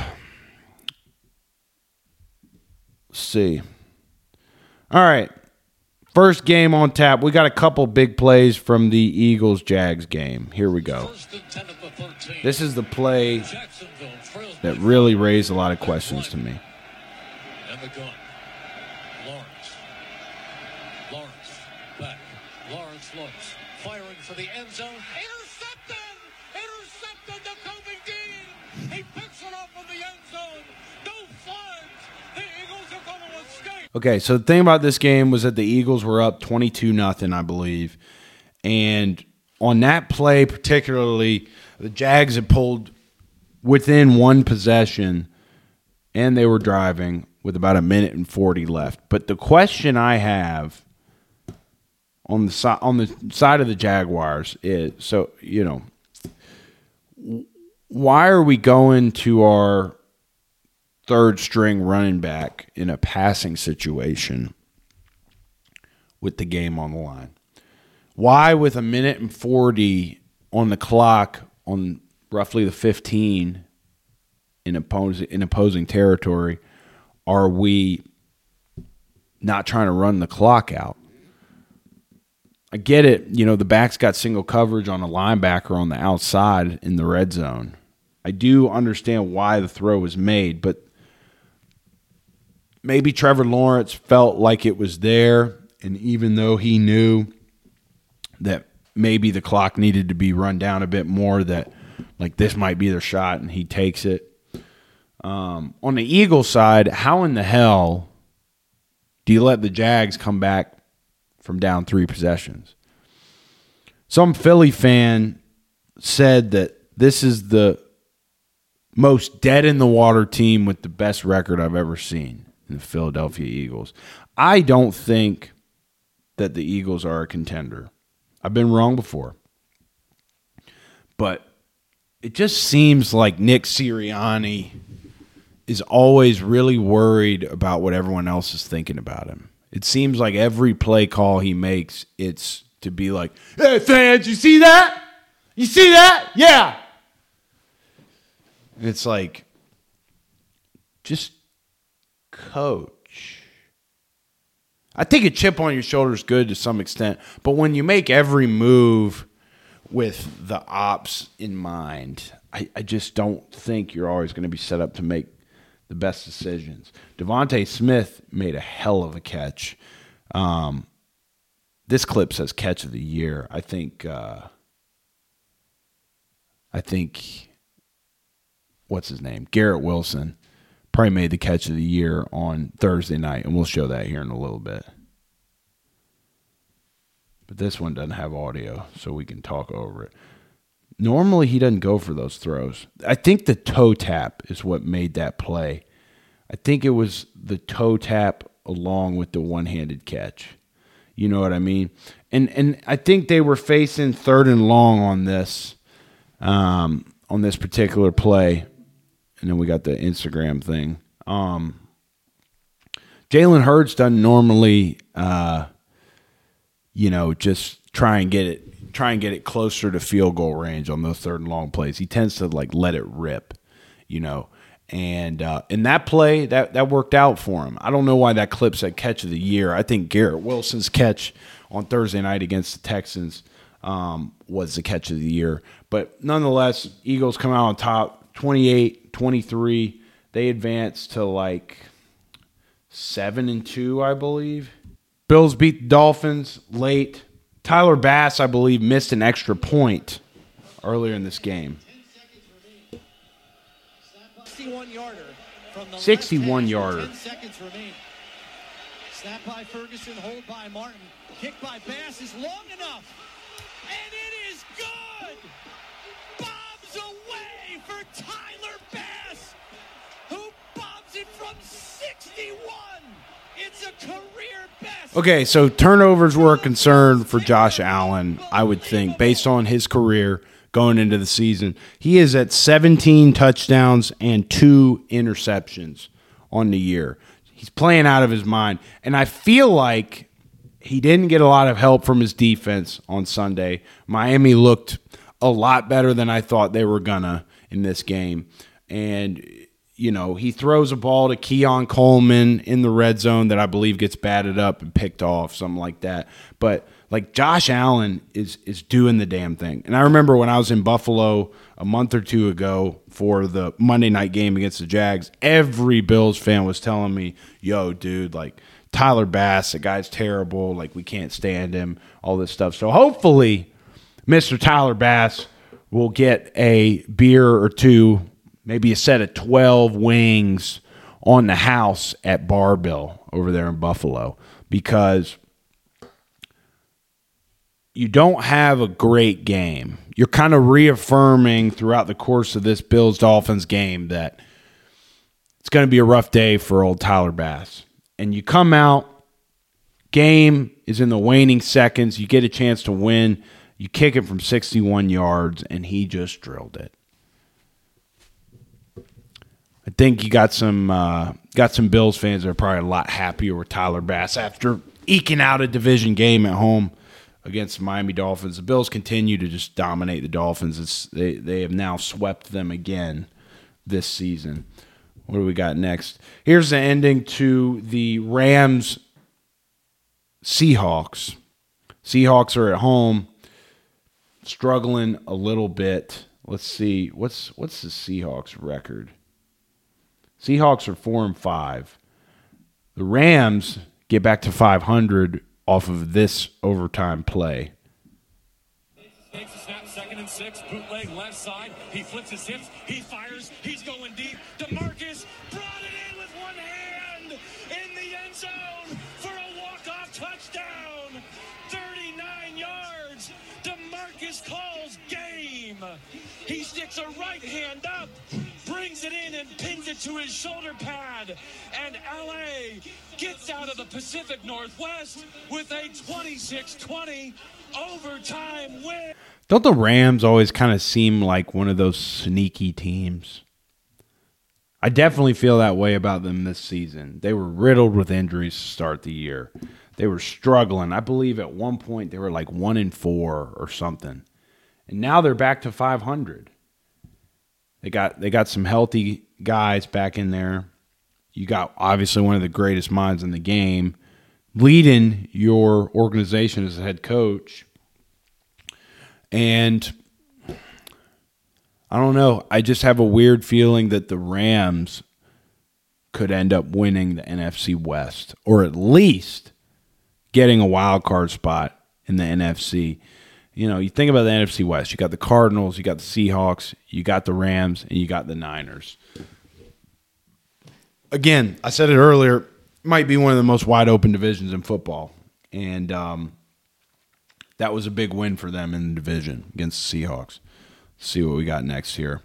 Let's see. All right. First game on tap. We got a couple big plays from the Eagles-Jags game. Here we go. This is the play that really raised a lot of questions to me. And the gun. Lawrence back. Lawrence looks. Firing for the end zone. Intercepted! Intercepted the Kobe Dean! He picks it up in the end zone. No flags. The Eagles are going to escape. Okay, so the thing about this game was that the Eagles were up 22-0, I believe. And on that play particularly, the Jags had pulled within one possession, and they were driving with about 1:40 left. But the question I have on the side of the Jaguars is, so, you know, why are we going to our third-string running back in a passing situation with the game on the line? Why, with 1:40 on the clock on roughly the 15 in opposing territory, are we not trying to run the clock out? I get it. You know, the back's got single coverage on a linebacker on the outside in the red zone. I do understand why the throw was made, but maybe Trevor Lawrence felt like it was there, and even though he knew that maybe the clock needed to be run down a bit more, that like this might be their shot, and he takes it. On the Eagles side, how in the hell do you let the Jags come back from down 3 possessions? Some Philly fan said that this is the most dead-in-the-water team with the best record I've ever seen in the Philadelphia Eagles. I don't think that the Eagles are a contender. I've been wrong before. But it just seems like Nick Sirianni is always really worried about what everyone else is thinking about him. It seems like every play call he makes, it's to be like, hey, fans, you see that? You see that? Yeah. It's like, just coach. I think a chip on your shoulder is good to some extent, but when you make every move with the ops in mind, I just don't think you're always going to be set up to make the best decisions. Devontae Smith made a hell of a catch. This clip says catch of the year. I think what's his name? Garrett Wilson probably made the catch of the year on Thursday night, and we'll show that here in a little bit. But this one doesn't have audio, so we can talk over it. Normally, he doesn't go for those throws. I think the toe tap is what made that play. I think it was the toe tap along with the one-handed catch. You know what I mean? And I think they were facing 3rd and long on this particular play. And then we got the Instagram thing. Jalen Hurts doesn't normally, just try and get it closer to field goal range on those 3rd and long plays. He tends to like let it rip, And in that play, that worked out for him. I don't know why that clip said catch of the year. I think Garrett Wilson's catch on Thursday night against the Texans was the catch of the year. But nonetheless, Eagles come out on top. 28-23, they advanced to like 7-2, I believe. Bills beat the Dolphins late. Tyler Bass, I believe, missed an extra point earlier in this game. 61-yarder. 10 seconds remain. Snap by Ferguson, hold by Martin. Kick by Bass is long enough. And it is good! Bobs away for Tyler Bass, who bobs it from 61. It's a career best. Okay, so turnovers were a concern for Josh Allen, I would think, based on his career going into the season. He is at 17 touchdowns and 2 interceptions on the year. He's playing out of his mind. And I feel like he didn't get a lot of help from his defense on Sunday. Miami looked a lot better than I thought they were gonna in this game. And, he throws a ball to Keon Coleman in the red zone that I believe gets batted up and picked off, something like that. But, Like, Josh Allen is doing the damn thing. And I remember when I was in Buffalo a month or two ago for the Monday night game against the Jags, every Bills fan was telling me, yo, dude, like, Tyler Bass, the guy's terrible. Like, we can't stand him, all this stuff. So hopefully Mr. Tyler Bass will get a beer or two, maybe a set of 12 wings on the house at Bar-Bill over there in Buffalo, because you don't have a great game. You're kind of reaffirming throughout the course of this Bills-Dolphins game that it's going to be a rough day for old Tyler Bass. And you come out, game is in the waning seconds, you get a chance to win, you kick it from 61 yards, and he just drilled it. I think you got some Bills fans that are probably a lot happier with Tyler Bass after eking out a division game at home against the Miami Dolphins. The Bills continue to just dominate the Dolphins. They have now swept them again this season. What do we got next? Here's the ending to the Rams-Seahawks. Seahawks are at home, struggling a little bit. Let's see. What's the Seahawks record? Seahawks are 4-5. The Rams get back to 500 off of this overtime play. Takes a snap, 2nd and 6, bootleg left side. He flips his hips, he fires, he's going deep. DeMarcus brought it in with one hand in the end zone for a walk-off touchdown. 39 yards. DeMarcus calls game. He sticks a right hand up, brings it in and pins it to his shoulder pad. And LA gets out of the Pacific Northwest with a 26-20 overtime win. Don't the Rams always kind of seem like one of those sneaky teams? I definitely feel that way about them this season. They were riddled with injuries to start the year. They were struggling. I believe at one point they were like 1-4 or something. And now they're back to 500. They got some healthy guys back in there. You got obviously one of the greatest minds in the game leading your organization as a head coach. And I don't know. I just have a weird feeling that the Rams could end up winning the NFC West, or at least getting a wild card spot in the NFC. You know, you think about the NFC West. You got the Cardinals, you got the Seahawks, you got the Rams, and you got the Niners. Again, I said it earlier, it might be one of the most wide open divisions in football. And that was a big win for them in the division against the Seahawks. Let's see what we got next here.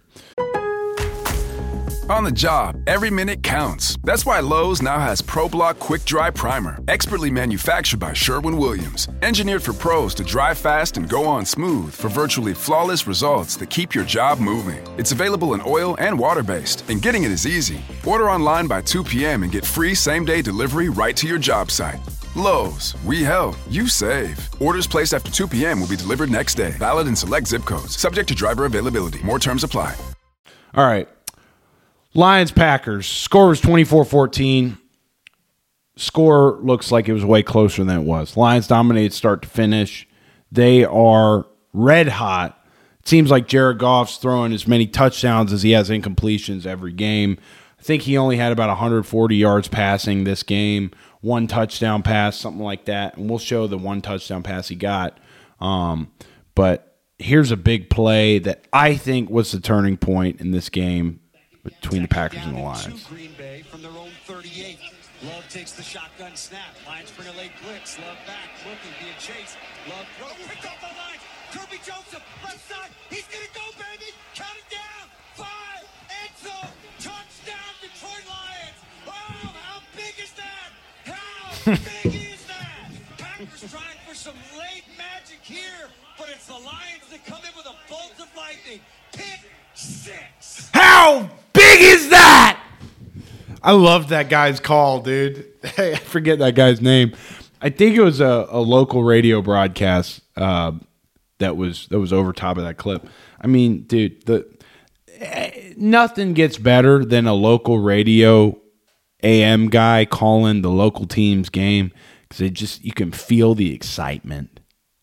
On the job, every minute counts. That's why Lowe's now has ProBlock Quick Dry Primer, expertly manufactured by Sherwin-Williams. Engineered for pros to dry fast and go on smooth for virtually flawless results that keep your job moving. It's available in oil and water-based, and getting it is easy. Order online by 2 p.m. and get free same-day delivery right to your job site. Lowe's, we help, you save. Orders placed after 2 p.m. will be delivered next day. Valid in select zip codes. Subject to driver availability. More terms apply. All right. Lions-Packers. Score was 24-14. Score looks like it was way closer than it was. Lions dominated start to finish. They are red hot. It seems like Jared Goff's throwing as many touchdowns as he has incompletions every game. I think he only had about 140 yards passing this game. One touchdown pass, something like that. And we'll show the one touchdown pass he got. But here's a big play that I think was the turning point in this game between the Packers and the Lions. Green Bay from their own 38. Love takes the shotgun snap. Lions bring a late blitz. Love back, looking, being chased. Love throw, picked off the line. Kirby Joseph, left side. He's gonna go, baby. Count it down. 5, end zone, touchdown, Detroit Lions. Oh, how big is that? How big is that? Packers trying for some late magic here, but it's the Lions that come in with a bolt of lightning. Pick 6. How big is that? I love that guy's call, dude. I forget that guy's name. I think it was a local radio broadcast that was over top of that clip. I mean, dude, nothing gets better than a local radio AM guy calling the local team's game, because you can feel the excitement.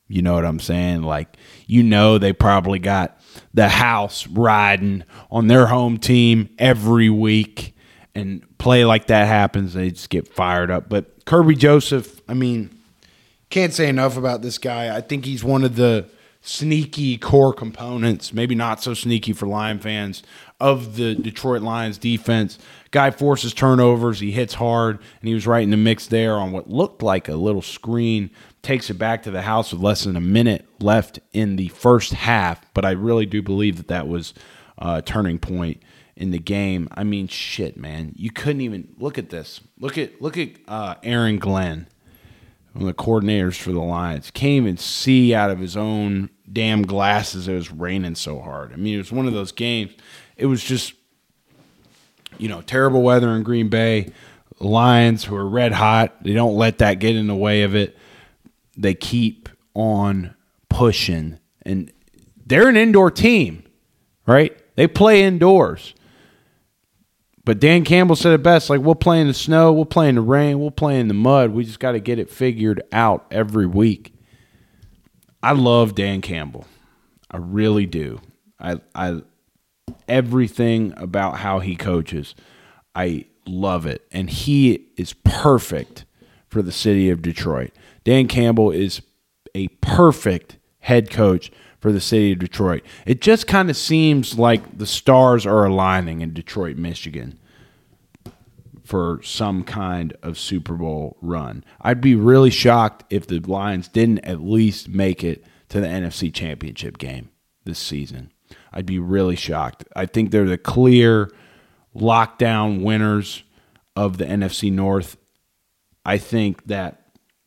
You know what I'm saying? Like, they probably got the house riding on their home team every week, and play like that happens, they just get fired up. But Kirby Joseph, I mean, can't say enough about this guy. I think he's one of the sneaky core components, maybe not so sneaky for Lion fans, of the Detroit Lions defense. Guy forces turnovers, he hits hard, and he was right in the mix there on what looked like a little screen. Takes it back to the house with less than a minute left in the first half, but I really do believe that was a turning point in the game. I mean, shit, man. You couldn't even look at this. Look at Aaron Glenn, one of the coordinators for the Lions. Can't even see out of his own damn glasses. It was raining so hard. I mean, it was one of those games. It was just, terrible weather in Green Bay. Lions, who are red hot, they don't let that get in the way of it. They keep on pushing, and they're an indoor team, right? They play indoors. But Dan Campbell said it best, like, we'll play in the snow, we'll play in the rain, we'll play in the mud. We just got to get it figured out every week. I love Dan Campbell. I really do. I everything about how he coaches, I love it. And he is perfect for the city of Detroit. Dan Campbell is a perfect head coach for the city of Detroit. It just kind of seems like the stars are aligning in Detroit, Michigan for some kind of Super Bowl run. I'd be really shocked if the Lions didn't at least make it to the NFC Championship game this season. I'd be really shocked. I think they're the clear lockdown winners of the NFC North. I think that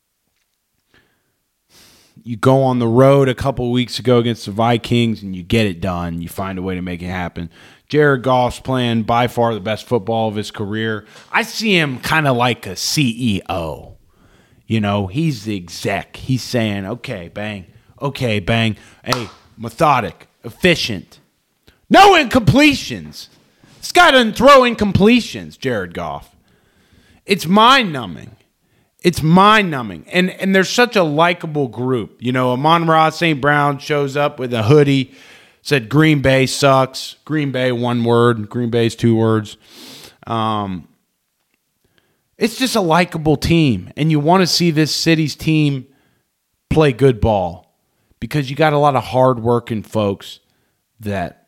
you go on the road a couple of weeks ago against the Vikings and you get it done. You find a way to make it happen. Jared Goff's playing by far the best football of his career. I see him kind of like a CEO. He's the exec. He's saying, okay, bang. Hey, methodic, efficient. No incompletions. This guy doesn't throw incompletions, Jared Goff. It's mind-numbing. It's mind-numbing. And there's such a likable group. Amon-Ra St. Brown shows up with a hoodie, said Green Bay sucks. Green Bay, one word. Green Bay's two words. It's just a likable team. And you want to see this city's team play good ball because you got a lot of hard-working folks that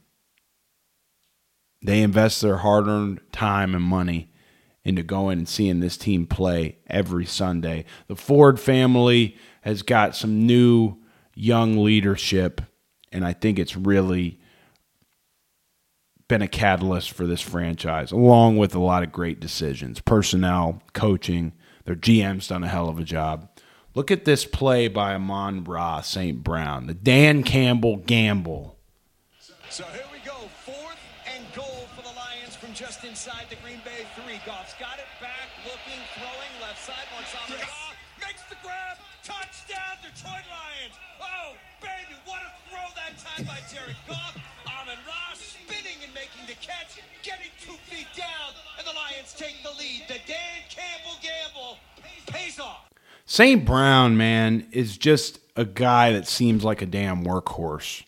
they invest their hard-earned time and money into going and seeing this team play every Sunday. The Ford family has got some new young leadership, and I think it's really been a catalyst for this franchise, along with a lot of great decisions, personnel, coaching. Their GM's done a hell of a job. Look at this play by Amon-Ra St. Brown, the Dan Campbell gamble. So here we go, 4th and goal for the Lions from just inside the Green Bay 3. Goff's got it back, looking, throwing, left side, Montgomery. Goff makes the grab, touchdown, Detroit Lions. Oh, baby, what a throw that time by Jared Goff. Amon-Ra spinning and making the catch, getting 2 feet down, and the Lions take the lead. The Dan Campbell gamble pays off. St. Brown, man, is just a guy that seems like a damn workhorse.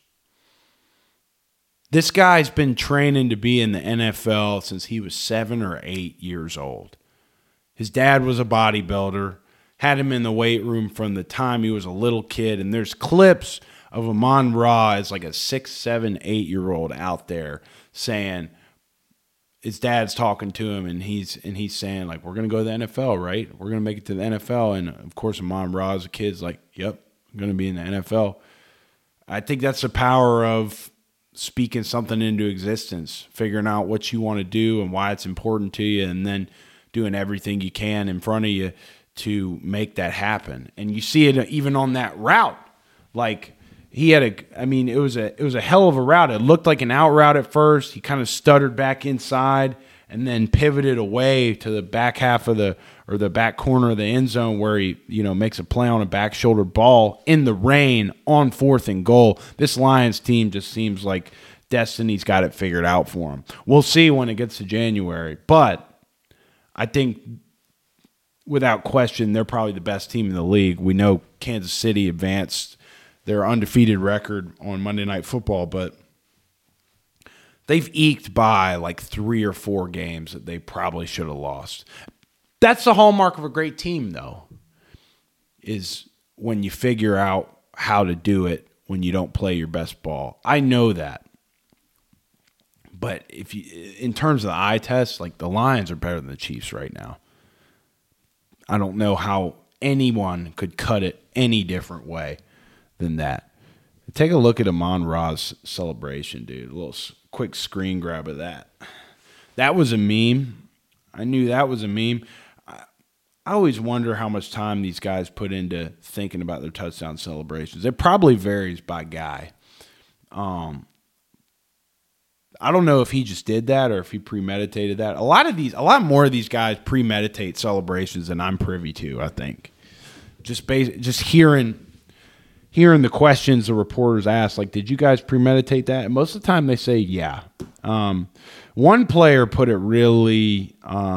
This guy's been training to be in the NFL since he was 7 or 8 years old. His dad was a bodybuilder, had him in the weight room from the time he was a little kid, and there's clips of Amon-Ra as like a 6, 7, 8-year-old out there saying, his dad's talking to him, and he's saying, like, we're going to go to the NFL, right? We're going to make it to the NFL. And, of course, Amon-Ra as a kid's like, yep, I'm going to be in the NFL. I think that's the power of speaking something into existence, figuring out what you want to do and why it's important to you, and then doing everything you can in front of you to make that happen. And you see it even on that route. Like, he had it was a hell of a route. It looked like an out route at first. He kind of stuttered back inside and then pivoted away to the back half of the back corner of the end zone where he, makes a play on a back shoulder ball in the rain on 4th and goal. This Lions team just seems like destiny's got it figured out for him. We'll see when it gets to January, but I think without question, they're probably the best team in the league. We know Kansas City advanced their undefeated record on Monday Night Football, but they've eked by like 3 or 4 games that they probably should have lost. That's the hallmark of a great team, though, is when you figure out how to do it when you don't play your best ball. I know that. But if you, in terms of the eye test, like the Lions are better than the Chiefs right now. I don't know how anyone could cut it any different way than that. Take a look at Amon-Ra's celebration, dude. A little quick screen grab of that. That was a meme. I knew that was a meme. I always wonder how much time these guys put into thinking about their touchdown celebrations. It probably varies by guy. I don't know if he just did that or if he premeditated that. A lot more of these guys premeditate celebrations than I'm privy to, I think. Just hearing the questions the reporters ask, like, did you guys premeditate that? And most of the time they say, yeah. One player put it really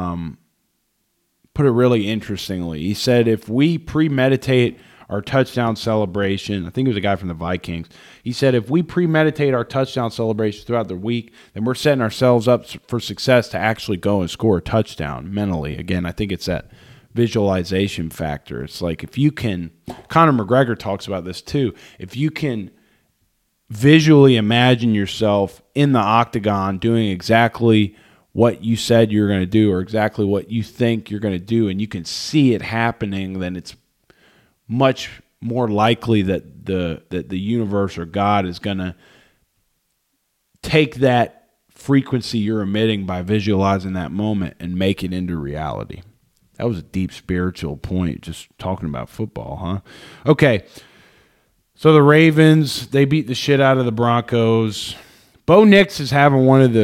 interestingly. He said, if we premeditate our touchdown celebration, I think it was a guy from the Vikings. He said, if we premeditate our touchdown celebration throughout the week, then we're setting ourselves up for success to actually go and score a touchdown mentally. Again, I think it's that visualization factor. It's like if you can, Conor McGregor talks about this too, if you can visually imagine yourself in the octagon doing exactly what you said you're going to do or exactly what you think you're going to do, and you can see it happening, then it's much more likely that the universe or God is going to take that frequency you're emitting by visualizing that moment and make it into reality. That was a deep spiritual point, just talking about football, huh? Okay, so the Ravens, they beat the shit out of the Broncos. Bo Nix is having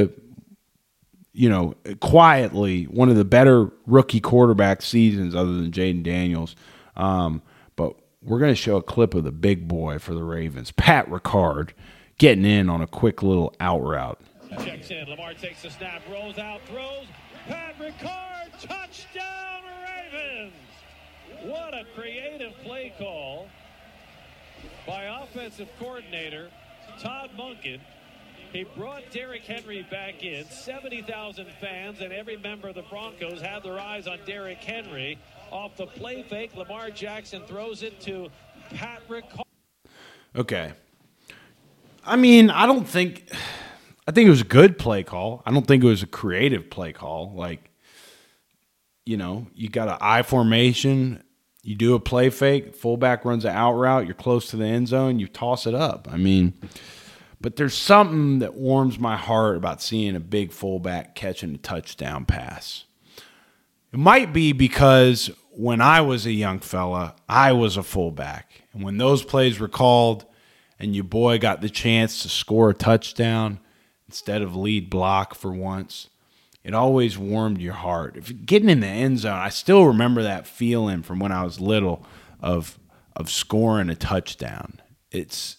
quietly one of the better rookie quarterback seasons other than Jaden Daniels. But we're going to show a clip of the big boy for the Ravens, Pat Ricard, getting in on a quick little out route. Checks in. Lamar takes the snap, rolls out, throws. Pat Ricard, touchdown Ravens. What a creative play call by offensive coordinator Todd Monken. He brought Derrick Henry back in. 70,000 fans and every member of the Broncos had their eyes on Derrick Henry. Off the play fake, Lamar Jackson throws it to Pat Ricard. Okay. I mean, I think it was a good play call. I don't think it was a creative play call. Like, you got an I formation, you do a play fake, fullback runs an out route, you're close to the end zone, you toss it up. I mean, but there's something that warms my heart about seeing a big fullback catching a touchdown pass. It might be because when I was a young fella, I was a fullback. And when those plays were called and your boy got the chance to score a touchdown instead of lead block for once, it always warmed your heart. If getting in the end zone, I still remember that feeling from when I was little of scoring a touchdown. It's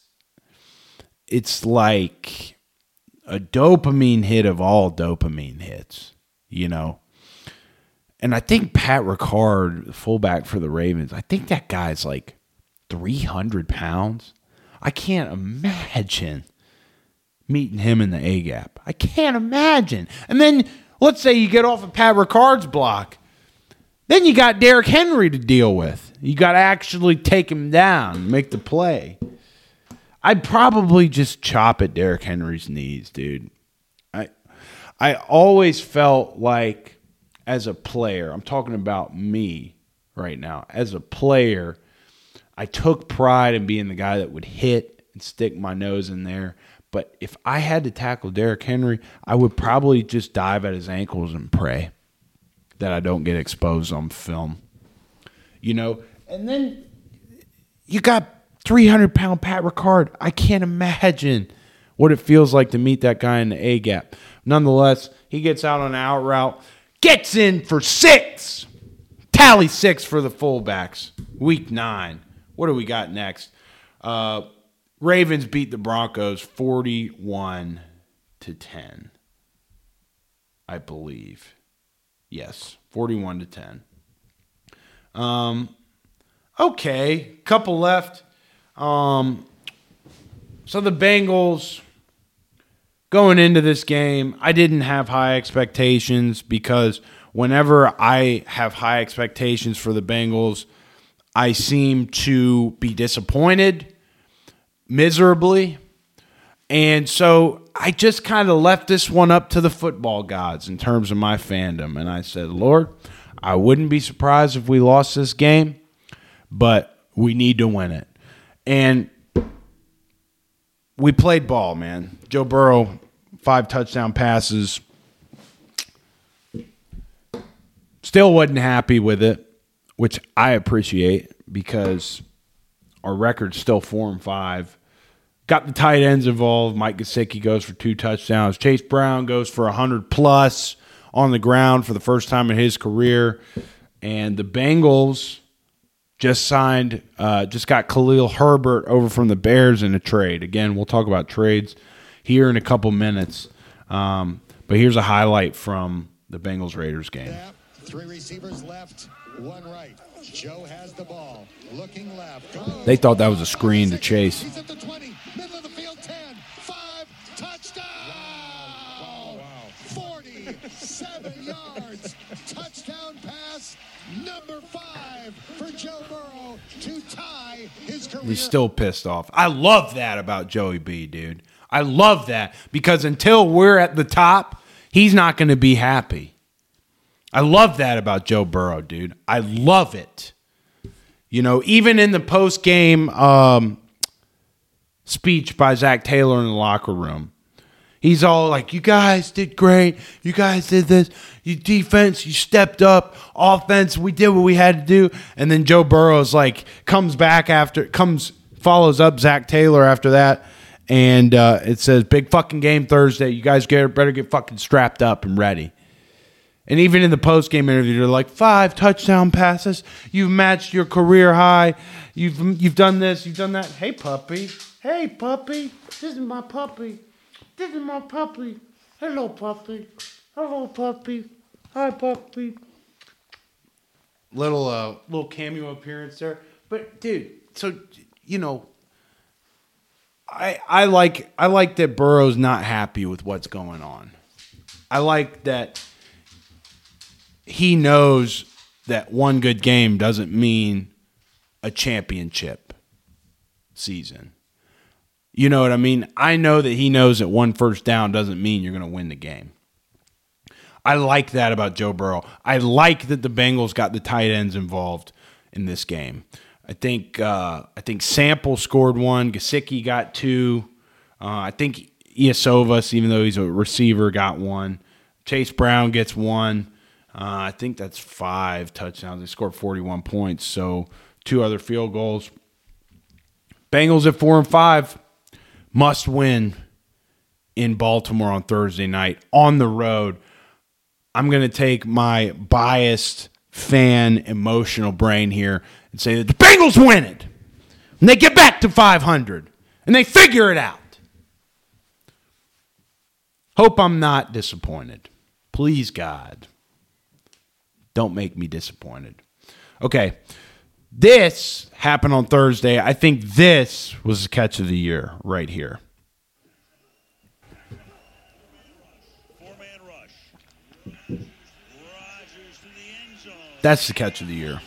like a dopamine hit of all dopamine hits, And I think Pat Ricard, the fullback for the Ravens, I think that guy's like 300 pounds. I can't imagine meeting him in the A-gap. I can't imagine. And then let's say you get off of Pat Ricard's block. Then you got Derrick Henry to deal with. You got to actually take him down, make the play. I'd probably just chop at Derrick Henry's knees, dude. I always felt like as a player, I'm talking about me right now, as a player, I took pride in being the guy that would hit and stick my nose in there. But if I had to tackle Derrick Henry, I would probably just dive at his ankles and pray that I don't get exposed on film. And then you got 300-pound Pat Ricard. I can't imagine what it feels like to meet that guy in the A-gap. Nonetheless, he gets out on an out route, gets in for 6. Tally 6 for the fullbacks. Week 9. What do we got next? Ravens beat the Broncos 41-10, I believe. Yes, 41-10. Okay, couple left. So the Bengals, going into this game, I didn't have high expectations because whenever I have high expectations for the Bengals, I seem to be disappointed miserably. And so I just kind of left this one up to the football gods in terms of my fandom. And I said, Lord, I wouldn't be surprised if we lost this game, but we need to win it. And we played ball, man. Joe Burrow, 5 touchdown passes. Still wasn't happy with it, which I appreciate because our record's still 4-5. Got the tight ends involved. Mike Gesicki goes for 2 touchdowns. Chase Brown goes for 100+ on the ground for the first time in his career. And the Bengals just got Khalil Herbert over from the Bears in a trade. Again, we'll talk about trades here in a couple minutes. But here's a highlight from the Bengals-Raiders game. 3 receivers left, 1 right. Joe has the ball. Looking left. They thought that was a screen to Chase. He's at the 20, middle of the field, 10, 5, touchdown! Wow. 47 yards, touchdown pass, number 5 for Joe Burrow to tie his career. He's still pissed off. I love that about Joey B, dude. I love that because until we're at the top, he's not going to be happy. I love that about Joe Burrow, dude. I love it. You know, even in the post-game speech by Zach Taylor in the locker room, he's all like, you guys did great. You guys did this. You defense, you stepped up. Offense, we did what we had to do. And then Joe Burrow's like, follows up Zach Taylor after that. And it says, big fucking game Thursday. You guys better get fucking strapped up and ready. And even in the post-game interview, they're like, 5 touchdown passes. You've matched your career high. You've done this. You've done that. Hey, puppy. Hey, puppy. This is my puppy. This is my puppy. Hello, puppy. Hello, puppy. Hi, puppy. Little cameo appearance there. But, dude, so, you know, I like that Burrow's not happy with what's going on. I like that he knows that one good game doesn't mean a championship season. You know what I mean? I know that he knows that 1 first down doesn't mean you're going to win the game. I like that about Joe Burrow. I like that the Bengals got the tight ends involved in this game. I think Sample scored 1. Gesicki got 2. I think Iosivas, even though he's a receiver, got 1. Chase Brown gets 1. I think that's 5 touchdowns. They scored 41 points, so 2 other field goals. Bengals at 4-5 must win in Baltimore on Thursday night on the road. I'm going to take my biased fan emotional brain here and say that the Bengals win it. And they get back to 500. And they figure it out. Hope I'm not disappointed. Please, God, don't make me disappointed. Okay, this happened on Thursday. I think this was the catch of the year right here. That's the catch of the year.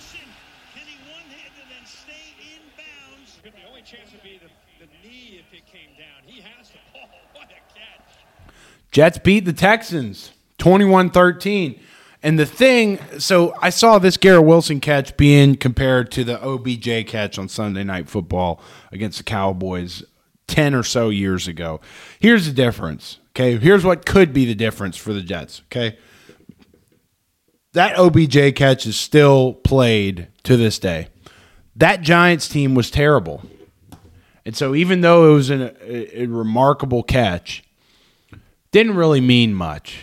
Jets beat the Texans 21-13. And the thing, so I saw this Garrett Wilson catch being compared to the OBJ catch on Sunday Night Football against the Cowboys 10 or so years ago. Here's the difference, okay? Here's what could be the difference for the Jets, okay? That OBJ catch is still played to this day. That Giants team was terrible. And so even though it was a remarkable catch, didn't really mean much.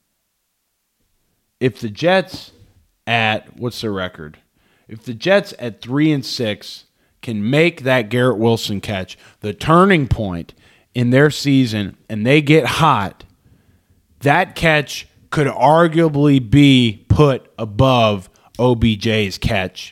If the Jets what's their record? If the Jets at 3-6 can make that Garrett Wilson catch the turning point in their season and they get hot, that catch could arguably be put above OBJ's catch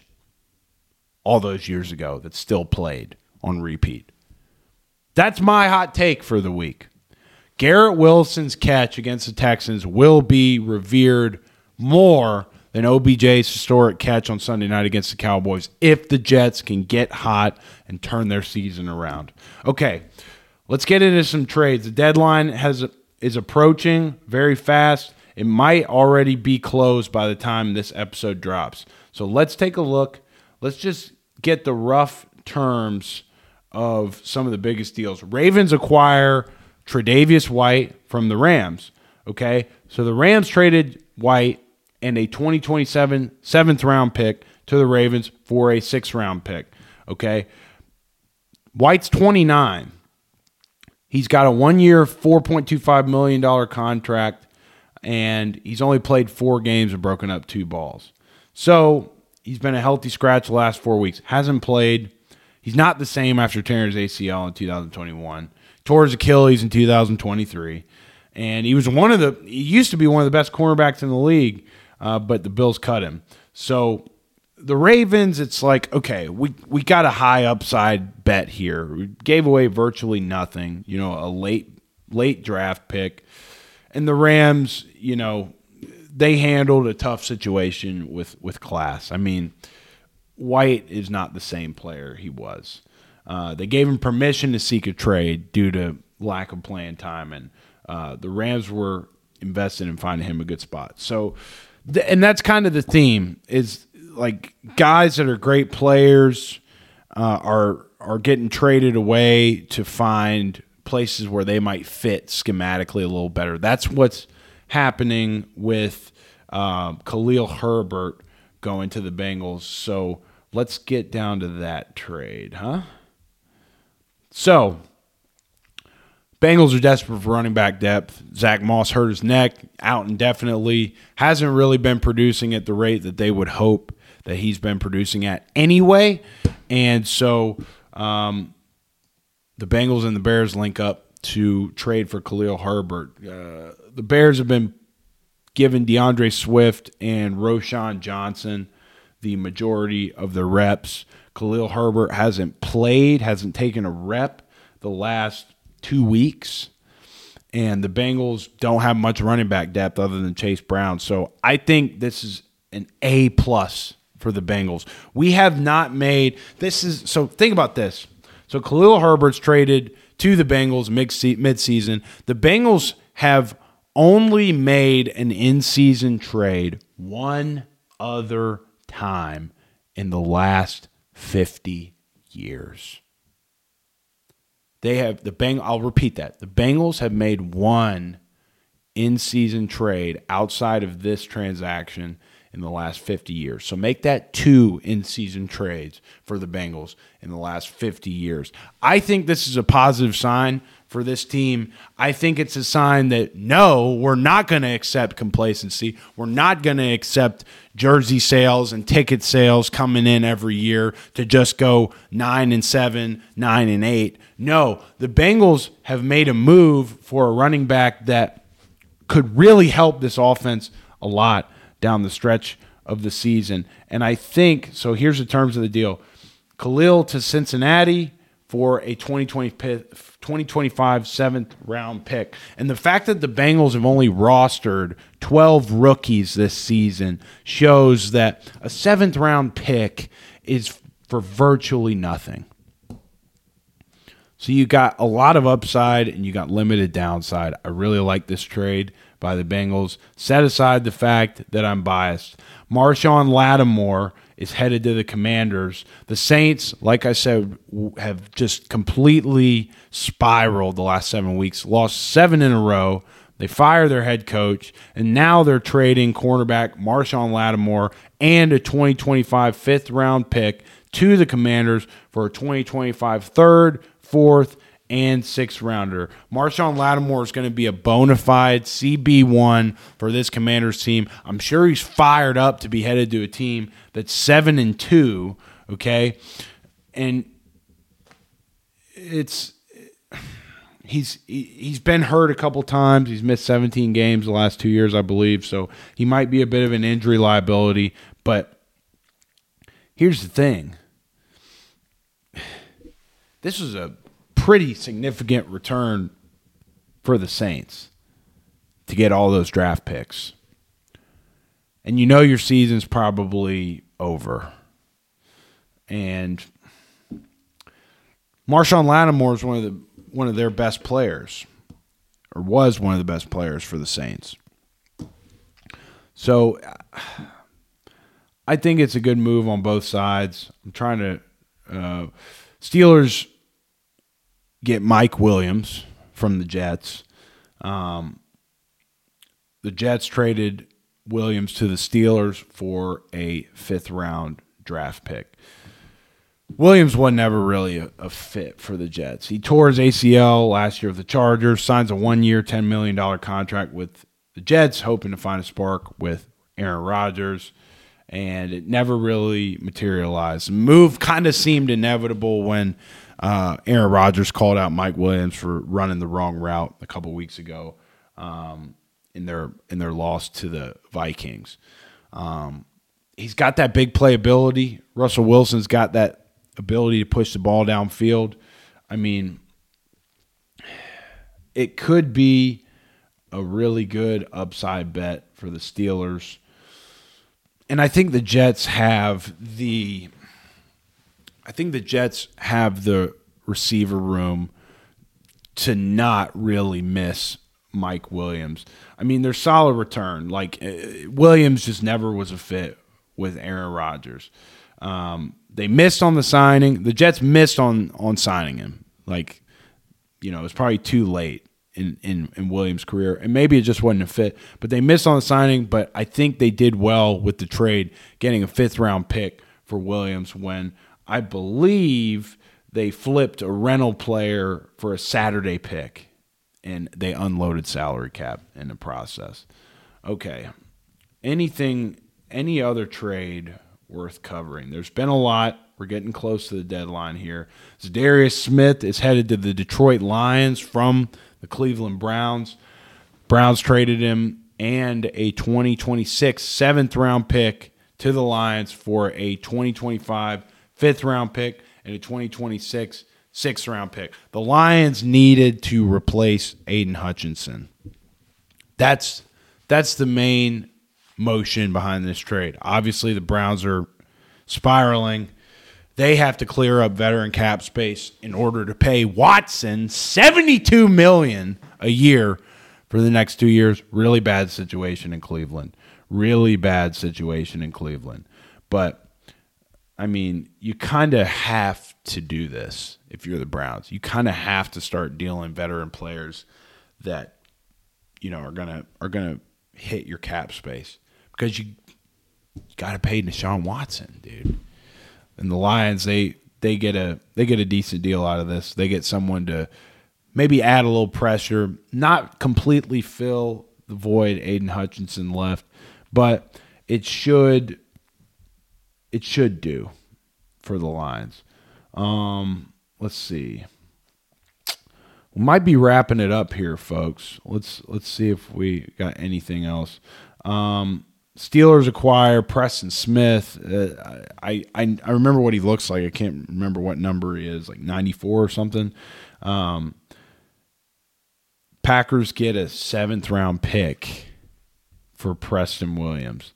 all those years ago that still played on repeat. That's my hot take for the week. Garrett Wilson's catch against the Texans will be revered more than OBJ's historic catch on Sunday night against the Cowboys if the Jets can get hot and turn their season around. Okay, let's get into some trades. The deadline is approaching very fast. It might already be closed by the time this episode drops. So let's take a look. Let's just get the rough terms of some of the biggest deals. Ravens acquire Tre'Davious White from the Rams. Okay, so the Rams traded White and a 2027 7th-round pick to the Ravens for a 6th-round pick. Okay, White's 29. He's got a 1-year, $4.25 million contract, and he's only played 4 games and broken up 2 balls. So he's been a healthy scratch the last 4 weeks. Hasn't played. He's not the same after tearing his ACL in 2021. Tore his Achilles in 2023. And he used to be one of the best cornerbacks in the league, but the Bills cut him. So the Ravens, it's like, okay, we got a high upside bet here. We gave away virtually nothing, a late draft pick. And the Rams, they handled a tough situation with class. I mean, White is not the same player he was. They gave him permission to seek a trade due to lack of playing time, and the Rams were invested in finding him a good spot. So, and that's kind of the theme, is like guys that are great players are getting traded away to find places where they might fit schematically a little better. That's what's happening with Khalil Herbert going to the Bengals. So let's get down to that trade, huh? So, Bengals are desperate for running back depth. Zach Moss hurt his neck, out indefinitely. Hasn't really been producing at the rate that they would hope that he's been producing at anyway. And so the Bengals and the Bears link up to trade for Khalil Herbert. The Bears have been giving DeAndre Swift and Roschon Johnson the majority of the reps. Khalil Herbert hasn't played, hasn't taken a rep the last 2 weeks, and the Bengals don't have much running back depth other than Chase Brown. So I think this is an A+ for the Bengals. We have not made this is so think about this. So Khalil Herbert's traded to the Bengals mid-season. The Bengals have only made an in-season trade one other time in the last 50 years. I'll repeat that. The Bengals have made one in-season trade outside of this transaction in the last 50 years. So make that 2 in-season trades for the Bengals in the last 50 years. I think this is a positive sign for this team. I think it's a sign that, no, we're not going to accept complacency. We're not going to accept jersey sales and ticket sales coming in every year to just go 9-7, 9-8. No, the Bengals have made a move for a running back that could really help this offense a lot down the stretch of the season. And I think, so here's the terms of the deal. Khalil to Cincinnati for a 2025 7th-round pick. And the fact that the Bengals have only rostered 12 rookies this season shows that a 7th-round pick is for virtually nothing. So you got a lot of upside and you got limited downside. I really like this trade by the Bengals. Set aside the fact that I'm biased. Marshawn Lattimore is headed to the Commanders. The Saints, like I said, have just completely spiraled the last 7 weeks. Lost 7 in a row. They fired their head coach, and now they're trading cornerback Marshawn Lattimore and a 2025 5th-round pick to the Commanders for a 2025 3rd, 4th, and 6th-rounder. Marshawn Lattimore is going to be a bona fide CB1 for this Commanders team. I'm sure he's fired up to be headed to a team that's 7-2, okay? And he's been hurt a couple times. He's missed 17 games the last 2 years, I believe, so he might be a bit of an injury liability, but here's the thing. This was a pretty significant return for the Saints to get all those draft picks. And you know your season's probably over. And Marshawn Lattimore is one of their best players, or was one of the best players for the Saints. So I think it's a good move on both sides. I'm trying to Steelers get Mike Williams from the Jets. The Jets traded Williams to the Steelers for a 5th-round draft pick. Williams was never really a fit for the Jets. He tore his ACL last year with the Chargers, signs a 1-year, $10 million contract with the Jets, hoping to find a spark with Aaron Rodgers, and it never really materialized. The move kind of seemed inevitable when Aaron Rodgers called out Mike Williams for running the wrong route a couple weeks ago in their loss to the Vikings. He's got that big playability. Russell Wilson's got that ability to push the ball downfield. I mean, it could be a really good upside bet for the Steelers. And I think the Jets have the receiver room to not really miss Mike Williams. I mean, they're solid return. Like, Williams just never was a fit with Aaron Rodgers. They missed on the signing. The Jets missed on signing him. Like, it was probably too late in Williams' career. And maybe it just wasn't a fit. But they missed on the signing, but I think they did well with the trade, getting a 5th-round pick for Williams when I believe they flipped a rental player for a Saturday pick, and they unloaded salary cap in the process. Okay. Any other trade worth covering? There's been a lot. We're getting close to the deadline here. Zadarius Smith is headed to the Detroit Lions from the Cleveland Browns. Browns traded him and a 2026 7th-round pick to the Lions for a 2025 5th-round pick and a 2026 6th-round pick. The Lions needed to replace Aiden Hutchinson. That's the main motion behind this trade. Obviously, the Browns are spiraling. They have to clear up veteran cap space in order to pay Watson $72 million a year for the next 2 years. Really bad situation in Cleveland. But, I mean, you kind of have to do this if you're the Browns. You kind of have to start dealing veteran players that, are gonna hit your cap space. Because you got to pay Deshaun Watson, dude. And the Lions, they get a decent deal out of this. They get someone to maybe add a little pressure, not completely fill the void Aiden Hutchinson left, but it should do for the Lions. Let's see. We might be wrapping it up here, folks. Let's see if we got anything else. Steelers acquire Preston Smith. I remember what he looks like. I can't remember what number he is, like 94 or something. Packers get a 7th-round pick for Preston Williams.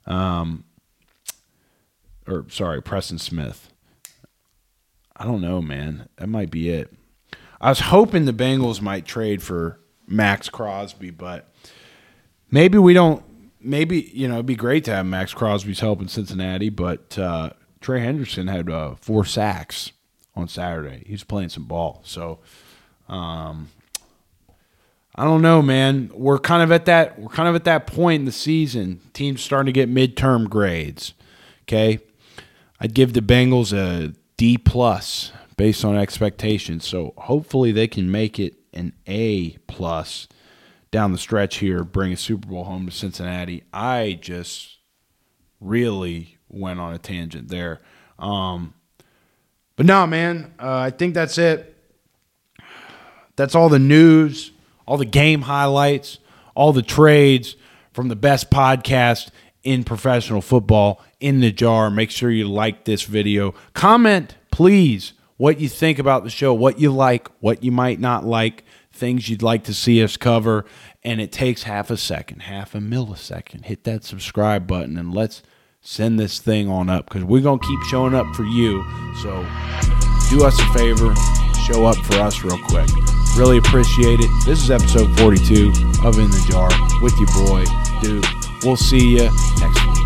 Preston Smith. I don't know, man. That might be it. I was hoping the Bengals might trade for Max Crosby, but maybe we don't. Maybe, it'd be great to have Max Crosby's help in Cincinnati, but Trey Henderson had 4 sacks on Saturday. He was playing some ball. So, I don't know, man. We're kind of at that point in the season. Teams starting to get midterm grades. Okay? I'd give the Bengals a D+ based on expectations. So, hopefully they can make it an A+ down the stretch here, bring a Super Bowl home to Cincinnati. I just really went on a tangent there. But no, man, I think that's it. That's all the news, all the game highlights, all the trades from the best podcast in professional football in the jar. Make sure you like this video. Comment, please, what you think about the show, what you like, what you might not like, things you'd like to see us cover. And it takes half a second, half a millisecond. Hit that subscribe button and let's send this thing on up, because we're going to keep showing up for you. So do us a favor, show up for us real quick. Really appreciate it. This is episode 42 of In the Jar with your boy, Duke. We'll see you next week.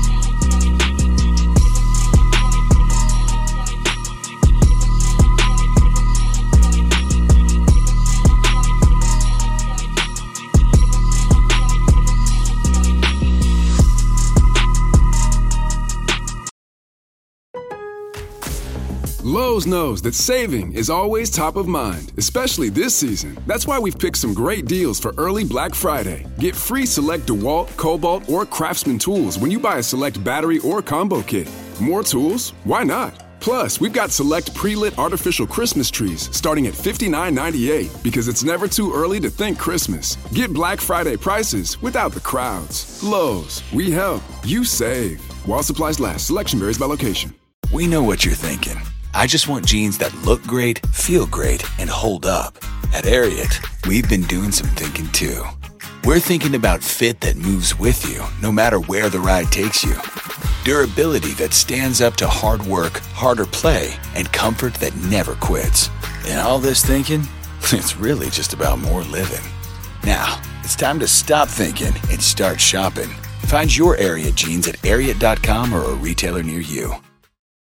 Lowe's knows that saving is always top of mind, especially this season. That's why we've picked some great deals for early Black Friday. Get free select DeWalt, Cobalt, or Craftsman tools when you buy a select battery or combo kit. More tools? Why not? Plus, we've got select pre-lit artificial Christmas trees starting at $59.98 because it's never too early to think Christmas. Get Black Friday prices without the crowds. Lowe's, we help, you save. While supplies last, selection varies by location. We know what you're thinking. I just want jeans that look great, feel great, and hold up. At Ariat, we've been doing some thinking too. We're thinking about fit that moves with you, no matter where the ride takes you. Durability that stands up to hard work, harder play, and comfort that never quits. And all this thinking, it's really just about more living. Now, it's time to stop thinking and start shopping. Find your Ariat jeans at Ariat.com or a retailer near you.